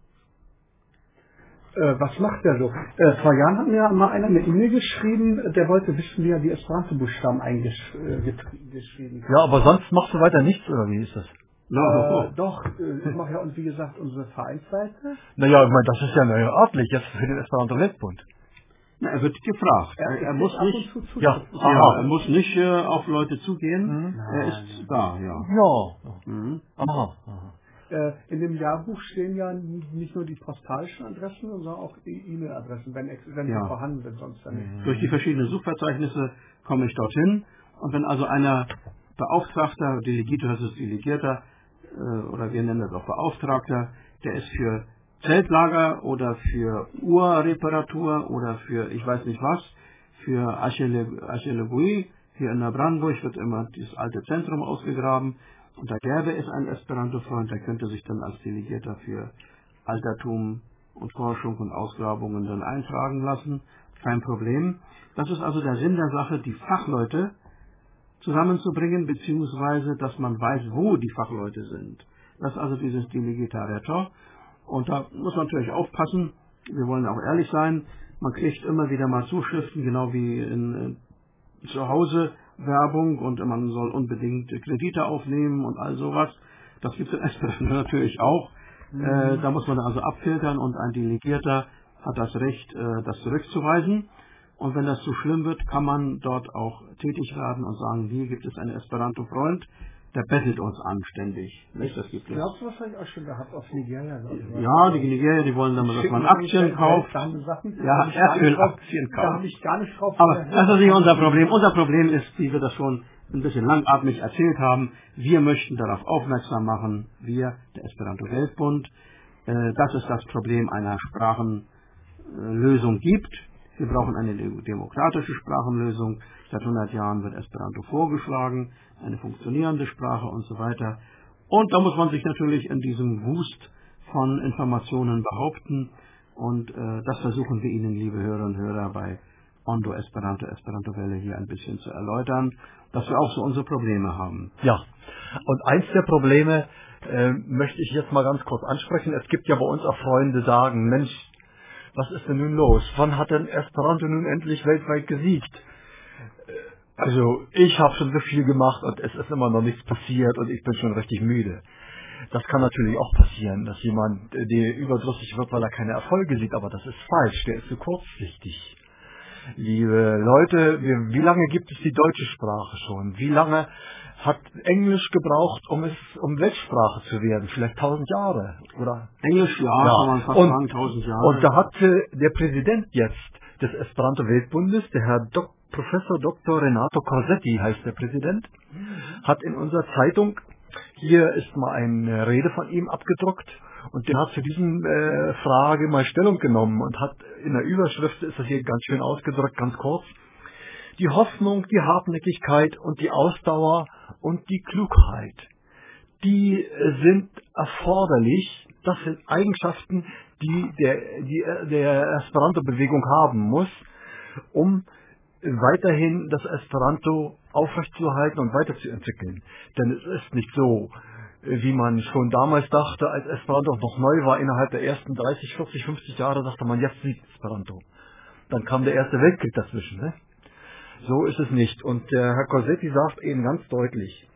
Äh, was macht der so? Äh, vor Jahren hat mir ja mal einer eine E-Mail geschrieben, der wollte wissen, wie er die Esperanto-Buchstaben eingeschrieben hat. Ja, aber sonst machst du weiter nichts, oder wie ist das? No. Äh, doch, äh, ich mache ja, und wie gesagt, unsere Vereinsseite. Naja, ich meine, das ist ja neuartig jetzt für den Esperanto-Weltbund. Na, er wird gefragt. Er, er muss ab und nicht, zu zu- Ja, ja, aha. er muss nicht äh, auf Leute zugehen. Mhm. Er ist da, ja. Ja. Mhm. Aha. Aha. Äh, in dem Jahrbuch stehen ja n- nicht nur die postalischen Adressen, sondern auch die E-Mail-Adressen, wenn, ex- wenn Ja. sie vorhanden sind, sonst ja nicht. Durch die verschiedenen Suchverzeichnisse komme ich dorthin. Und wenn also einer Beauftragter, Delegierter, das ist Delegierter, äh, oder wir nennen das auch Beauftragter, der ist für Zeltlager oder für Uhrreparatur oder für ich weiß nicht was, für Archäologie, hier in Neubrandenburg wird immer dieses alte Zentrum ausgegraben und da gäbe es einen Esperanto-Freund, der könnte sich dann als Delegierter für Altertum und Forschung und Ausgrabungen dann eintragen lassen. Kein Problem. Das ist also der Sinn der Sache, die Fachleute zusammenzubringen, beziehungsweise, dass man weiß, wo die Fachleute sind. Das ist also dieses Delegitariator. Und da muss man natürlich aufpassen, wir wollen auch ehrlich sein, man kriegt immer wieder mal Zuschriften, genau wie in äh, zu Hause Werbung und man soll unbedingt Kredite aufnehmen und all sowas. Das gibt es in Esperanto natürlich auch. Mhm. Äh, da muss man also abfiltern und ein Delegierter hat das Recht, äh, das zurückzuweisen. Und wenn das zu schlimm wird, kann man dort auch tätig werden und sagen, hier gibt es einen Esperanto-Freund, der bettelt uns anständig. Nicht? Das gibt es. Glaubst du, was habe ich auch schon gehabt aus Nigeria? Ja, die Nigerier, die wollen dann, dass man Aktien kauft. Ja, Erdölaktien Da habe kauft. ich gar nicht drauf. Aber das ist nicht unser Problem. Unser Problem ist, wie wir das schon ein bisschen langatmig erzählt haben, wir möchten darauf aufmerksam machen, wir, der Esperanto-Weltbund, äh, dass es das Problem einer Sprachenlösung gibt. Wir brauchen eine demokratische Sprachenlösung. Seit hundert Jahren wird Esperanto vorgeschlagen, eine funktionierende Sprache und so weiter. Und da muss man sich natürlich in diesem Wust von Informationen behaupten. Und äh, das versuchen wir Ihnen, liebe Hörerinnen und Hörer, bei Ondo Esperanto, Esperanto Welle hier ein bisschen zu erläutern, dass wir auch so unsere Probleme haben. Ja, und eins der Probleme äh, möchte ich jetzt mal ganz kurz ansprechen. Es gibt ja bei uns auch Freunde, die sagen, Mensch, was ist denn nun los? Wann hat denn Esperanto nun endlich weltweit gesiegt? Also ich habe schon so viel gemacht und es ist immer noch nichts passiert und ich bin schon richtig müde. Das kann natürlich auch passieren, dass jemand, der überdrüssig wird, weil er keine Erfolge sieht, aber das ist falsch, der ist zu kurzsichtig. Liebe Leute, wie, wie lange gibt es die deutsche Sprache schon? Wie lange hat Englisch gebraucht, um es um Weltsprache zu werden? Vielleicht tausend Jahre, oder? Englisch, ja, Ja. kann man fast Und- sagen, tausend Jahre. Und da hat äh, der Präsident jetzt des Esperanto-Weltbundes, der Herr Dok Professor Doktor Renato Corsetti heißt der Präsident, hat in unserer Zeitung, hier ist mal eine Rede von ihm abgedruckt, und der hat zu diesen äh, Frage mal Stellung genommen und hat in der Überschrift, ist das hier ganz schön ausgedrückt, ganz kurz, die Hoffnung, die Hartnäckigkeit und die Ausdauer und die Klugheit, die äh, sind erforderlich. Das sind Eigenschaften, die der, die, der Esperanto-Bewegung haben muss, um weiterhin das Esperanto aufrechtzuerhalten und weiterzuentwickeln. Denn es ist nicht so, wie man schon damals dachte, als Esperanto noch neu war, innerhalb der ersten dreißig, vierzig, fünfzig Jahre dachte man, jetzt siegt Esperanto. Dann kam der Erste Weltkrieg dazwischen. Ne? So ist es nicht. Und der Herr Corsetti sagt eben ganz deutlich,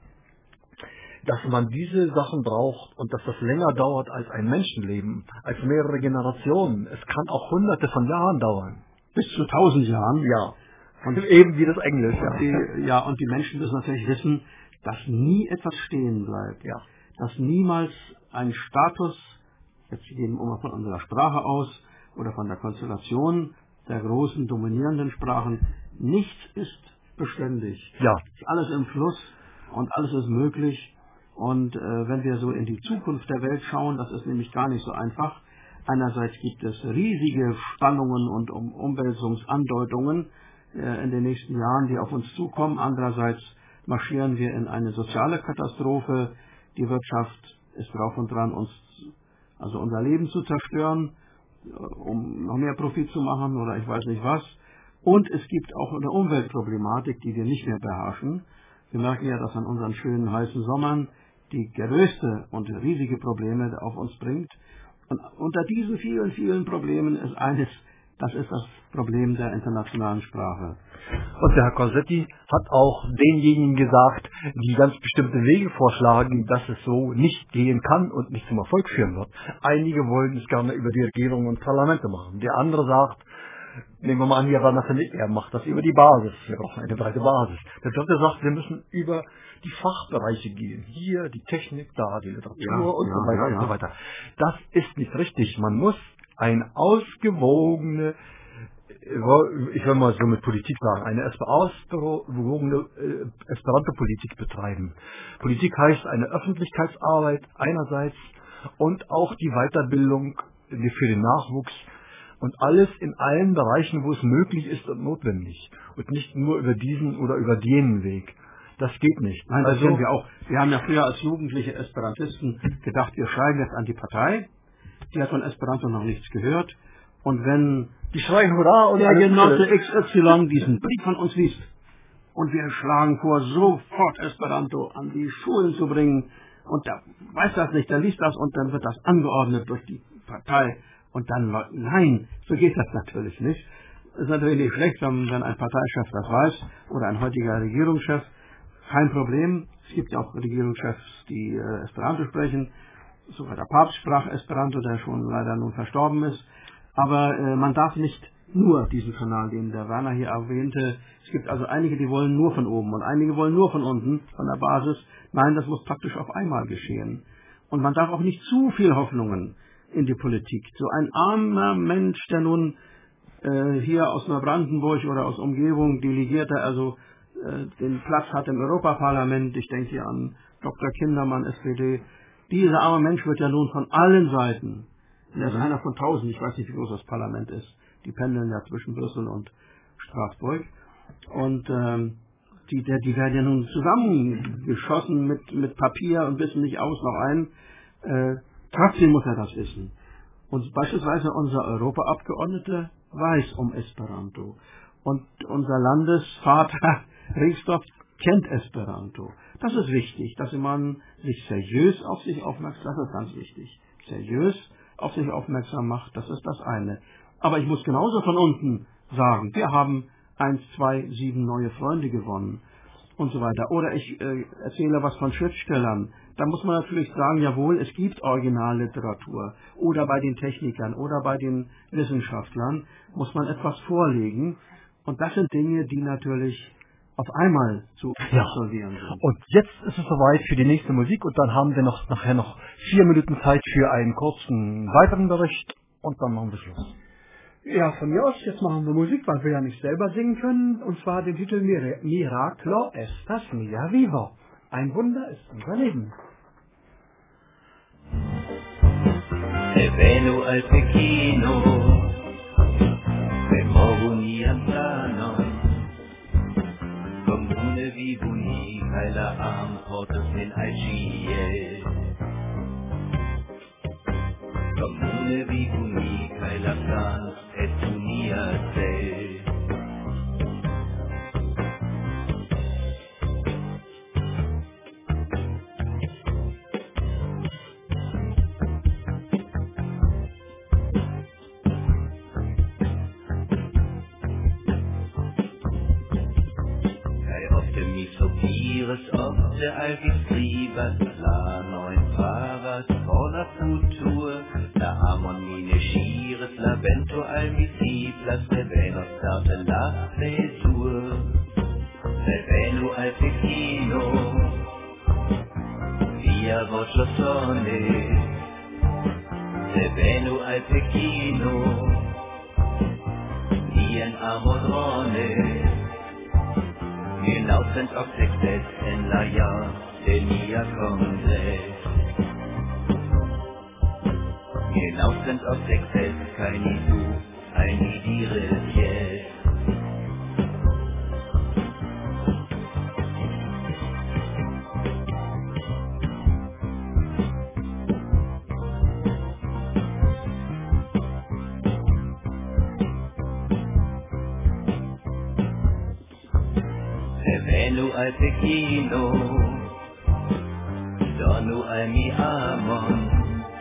dass man diese Sachen braucht und dass das länger dauert als ein Menschenleben, als mehrere Generationen. Es kann auch hunderte von Jahren dauern. Bis zu tausend Jahren. Ja. Und eben wie das Englisch. Ja. Die, ja, und die Menschen müssen natürlich wissen, dass nie etwas stehen bleibt. Ja. Dass niemals ein Status, jetzt gehen wir mal von unserer Sprache aus, oder von der Konstellation der großen dominierenden Sprachen, nichts ist beständig. Ja. Es ist alles im Fluss und alles ist möglich. Und äh, wenn wir so in die Zukunft der Welt schauen, das ist nämlich gar nicht so einfach. Einerseits gibt es riesige Spannungen und um Umwälzungsandeutungen äh, in den nächsten Jahren, die auf uns zukommen. Andererseits marschieren wir in eine soziale Katastrophe. Die Wirtschaft ist drauf und dran, uns, also unser Leben zu zerstören. um noch mehr Profit zu machen oder ich weiß nicht was. Und es gibt auch eine Umweltproblematik, die wir nicht mehr beherrschen. Wir merken ja, dass an unseren schönen heißen Sommern die größte und riesige Probleme auf uns bringt. Und unter diesen vielen, vielen Problemen ist eines, das ist das Problem der internationalen Sprache. Und der Herr Corsetti hat auch denjenigen gesagt, die ganz bestimmte Wege vorschlagen, dass es so nicht gehen kann und nicht zum Erfolg führen wird. Einige wollen es gerne über die Regierung und Parlamente machen. Der andere sagt, nehmen wir mal an, Herr Nassanik, er macht das über die Basis. Wir brauchen eine breite Basis. Der dritte sagt, wir müssen über die Fachbereiche gehen. Hier die Technik, da die Literatur Ja, und ja, so weiter ja, ja. und so weiter. Das ist nicht richtig. Man muss eine ausgewogene, ich will mal so mit Politik sagen, eine ausgewogene äh, Esperanto-Politik betreiben. Politik heißt eine Öffentlichkeitsarbeit einerseits und auch die Weiterbildung für den Nachwuchs und alles in allen Bereichen, wo es möglich ist und notwendig. Und nicht nur über diesen oder über jenen Weg. Das geht nicht. Nein, das also, kennen wir auch. Wir haben ja früher als jugendliche Esperantisten gedacht, wir schreiben jetzt an die Partei. Die hat von Esperanto noch nichts gehört. Und wenn die schreien Hurra und der alles Genosse Gute. X Y diesen Brief von uns liest und wir schlagen vor, sofort Esperanto an die Schulen zu bringen und der weiß das nicht, der liest das und dann wird das angeordnet durch die Partei und dann, nein, so geht das natürlich nicht. Es ist natürlich nicht schlecht, wenn, wenn ein Parteichef das weiß oder ein heutiger Regierungschef. Kein Problem. Es gibt ja auch Regierungschefs, die äh, Esperanto sprechen. Sogar der Papst sprach Esperanto, der schon leider nun verstorben ist. Aber äh, man darf nicht nur diesen Kanal, den der Werner hier erwähnte. Es gibt also einige, die wollen nur von oben und einige wollen nur von unten, von der Basis. Nein, das muss praktisch auf einmal geschehen. Und man darf auch nicht zu viel Hoffnungen in die Politik. So ein armer Mensch, der nun äh, hier aus Neubrandenburg oder aus Umgebung Delegierter, also äh, den Platz hat im Europaparlament, ich denke hier an Doktor Kindermann, S P D, dieser arme Mensch wird ja nun von allen Seiten, er ist einer von tausend, ich weiß nicht, wie groß das Parlament ist, die pendeln ja zwischen Brüssel und Straßburg, und ähm, die, der, die werden ja nun zusammengeschossen mit, mit Papier und wissen nicht aus noch ein, äh, trotzdem muss er das wissen. Und beispielsweise unser Europaabgeordnete weiß um Esperanto. Und unser Landesvater Ringsdorf kennt Esperanto. Das ist wichtig, dass man sich seriös auf sich aufmerksam macht. Das ist ganz wichtig. Seriös auf sich aufmerksam macht, das ist das eine. Aber ich muss genauso von unten sagen, wir haben eins, zwei, sieben neue Freunde gewonnen und so weiter. Oder ich äh, erzähle was von Schriftstellern. Da muss man natürlich sagen, jawohl, es gibt Originalliteratur. Oder bei den Technikern oder bei den Wissenschaftlern muss man etwas vorlegen. Und das sind Dinge, die natürlich auf einmal zu Ja. absolvieren sind. Und jetzt ist es soweit für die nächste Musik und dann haben wir noch nachher noch vier Minuten Zeit für einen kurzen weiteren Bericht und dann machen wir Schluss. Ja, von mir aus, jetzt machen wir Musik, weil wir ja nicht selber singen können, und zwar den Titel Mir- Miraclo estas mia vivo. Ein Wunder ist unser Leben. E venu al Pechino, e moru nian planon, comune vivuni, kai la am portas min algie. Comune vivuni, kai la plan et unia se. Sopiras ofte al vi skrivas la neun faras por la futur, la amon mine ŝiras, la vento al vi siflas, revenos starte la plezur. Revenu al Pekino, via voĉo sonis. Revenu al Pekino, vien amo dronis. Hinausend auf Sextet en la Jahr de nia Kongress. Hinausend auf Sextet, kein ni du, ein ni dires yes. Enu al Pekino, Donu al mi Amon.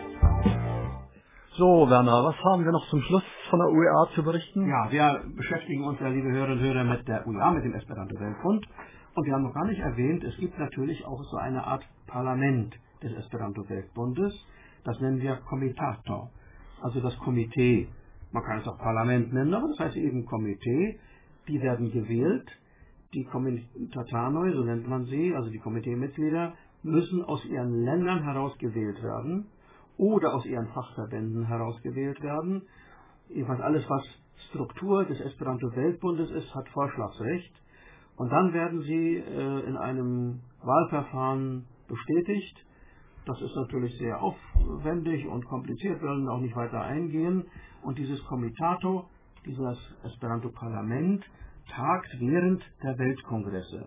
So, Werner, was haben wir noch zum Schluss von der U E A zu berichten? Ja, wir beschäftigen uns ja, liebe Hörerinnen und Hörer, mit der U E A, mit dem Esperanto-Weltbund. Und wir haben noch gar nicht erwähnt, es gibt natürlich auch so eine Art Parlament des Esperanto-Weltbundes. Das nennen wir Komitato, also das Komitee. Man kann es auch Parlament nennen, aber das heißt eben Komitee. Die werden gewählt. Die Komitatanoi, so nennt man sie, also die Komiteemitglieder, müssen aus ihren Ländern herausgewählt werden oder aus ihren Fachverbänden herausgewählt werden. Jedenfalls alles, was Struktur des Esperanto-Weltbundes ist, hat Vorschlagsrecht. Und dann werden sie äh, in einem Wahlverfahren bestätigt. Das ist natürlich sehr aufwendig und kompliziert, wir wollen auch nicht weiter eingehen. Und dieses Komitato, dieses Esperanto-Parlament, tagt während der Weltkongresse.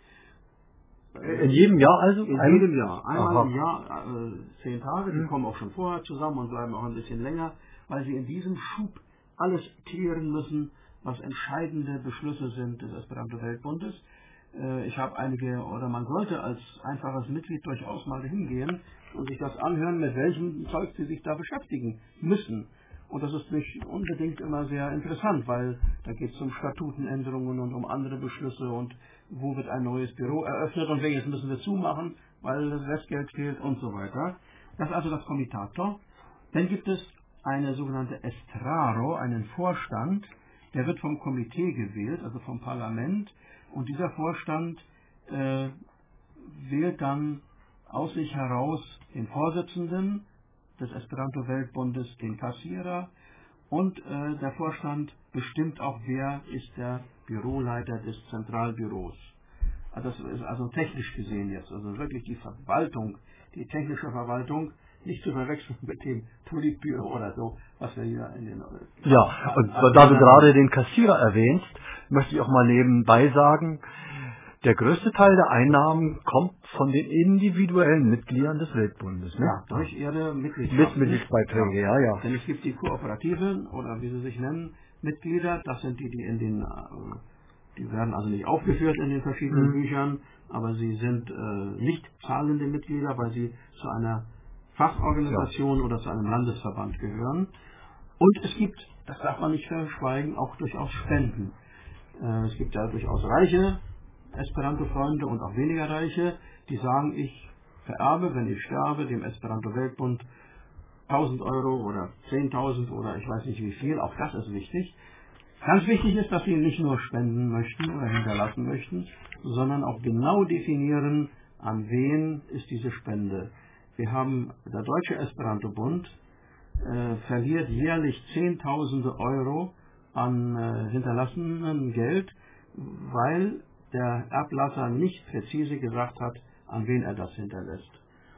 In jedem Jahr also? In Ein- jedem Jahr. Einmal Aha. im Jahr äh, zehn Tage. Die Mhm. kommen auch schon vorher zusammen und bleiben auch ein bisschen länger, weil sie in diesem Schub alles klären müssen, was entscheidende Beschlüsse sind des Esperanto-Weltbundes. Äh, ich habe einige, oder man sollte als einfaches Mitglied durchaus mal hingehen und sich das anhören, mit welchem Zeug sie sich da beschäftigen müssen. Und das ist nicht unbedingt immer sehr interessant, weil da geht es um Statutenänderungen und um andere Beschlüsse und wo wird ein neues Büro eröffnet und welches müssen wir zumachen, weil das Restgeld fehlt und so weiter. Das ist also das Komitato. Dann gibt es eine sogenannte Estraro, einen Vorstand, der wird vom Komitee gewählt, also vom Parlament, und dieser Vorstand äh, wählt dann aus sich heraus den Vorsitzenden des Esperanto-Weltbundes, den Kassierer, und äh, der Vorstand bestimmt auch, wer ist der Büroleiter des Zentralbüros. Also das ist also technisch gesehen jetzt, also wirklich die Verwaltung, die technische Verwaltung, nicht zu verwechseln mit dem Politbüro oder so, was wir hier in den... Ja, und da du gerade den Kassierer erwähnst, möchte ich auch mal nebenbei sagen, der größte Teil der Einnahmen kommt von den individuellen Mitgliedern des Weltbundes. Ne? Ja, durch ihre Mitgliedschaft. Mit Mitgliedsbeiträge, ja, ja. Denn es gibt die kooperativen, oder wie sie sich nennen, Mitglieder, das sind die, die in den, äh, die werden also nicht aufgeführt in den verschiedenen Mhm. Büchern, aber sie sind äh, nicht zahlende Mitglieder, weil sie zu einer Fachorganisation oder zu einem Landesverband gehören. Und es gibt, das darf man nicht verschweigen, auch durchaus Spenden. Äh, es gibt ja durchaus reiche Esperanto-Freunde und auch weniger reiche, die sagen, ich vererbe, wenn ich sterbe, dem Esperanto-Weltbund tausend Euro oder zehntausend oder ich weiß nicht wie viel, auch das ist wichtig. Ganz wichtig ist, dass sie nicht nur spenden möchten oder hinterlassen möchten, sondern auch genau definieren, an wen ist diese Spende. Wir haben, der Deutsche Esperanto-Bund äh, verliert jährlich Zehntausende Euro an äh, hinterlassenem Geld, weil der Erblasser nicht präzise gesagt hat, an wen er das hinterlässt.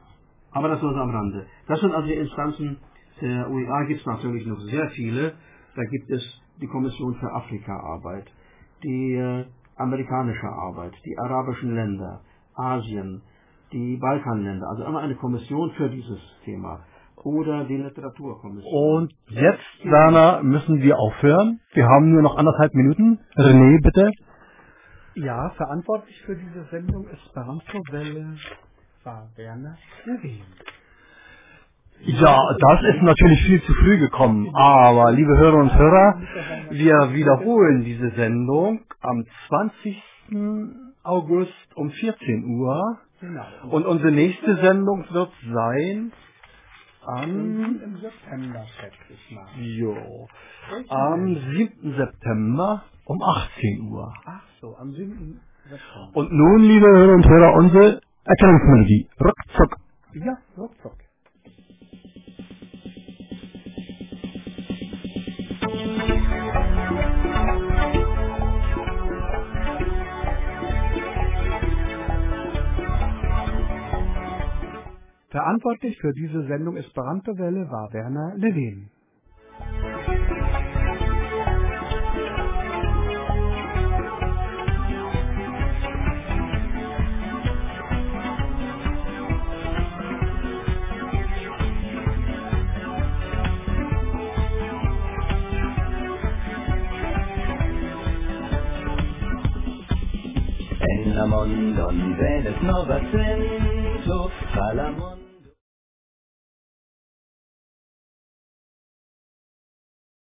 Aber das nur so am Rande. Das sind also die Instanzen der U E A, gibt es natürlich noch sehr viele. Da gibt es die Kommission für Afrika-Arbeit, die äh, amerikanische Arbeit, die arabischen Länder, Asien, die Balkanländer, also immer eine Kommission für dieses Thema. Oder die Literaturkommission. Und jetzt, Werner, müssen wir aufhören. Wir haben nur noch anderthalb Minuten. René, bitte. Ja, verantwortlich für diese Sendung Esperanto-Welle war Werner Levin. Ja, das ist natürlich viel zu früh gekommen. Aber, liebe Hörer und Hörer, wir wiederholen diese Sendung am zwanzigsten August um vierzehn Uhr. Genau. Und unsere nächste Sendung wird sein am, Im September, schätze ich mal. jo, am siebten September um achtzehn Uhr. Ach so, am siebten September. Und nun, liebe Hörer und Hörer, unsere Erkennungsmelodie. Ruckzuck. Ja, ruckzuck. Verantwortlich für diese Sendung Esperanto-Welle war Werner Levin. En la Salamond und wenn es noch was sind, so Salamond.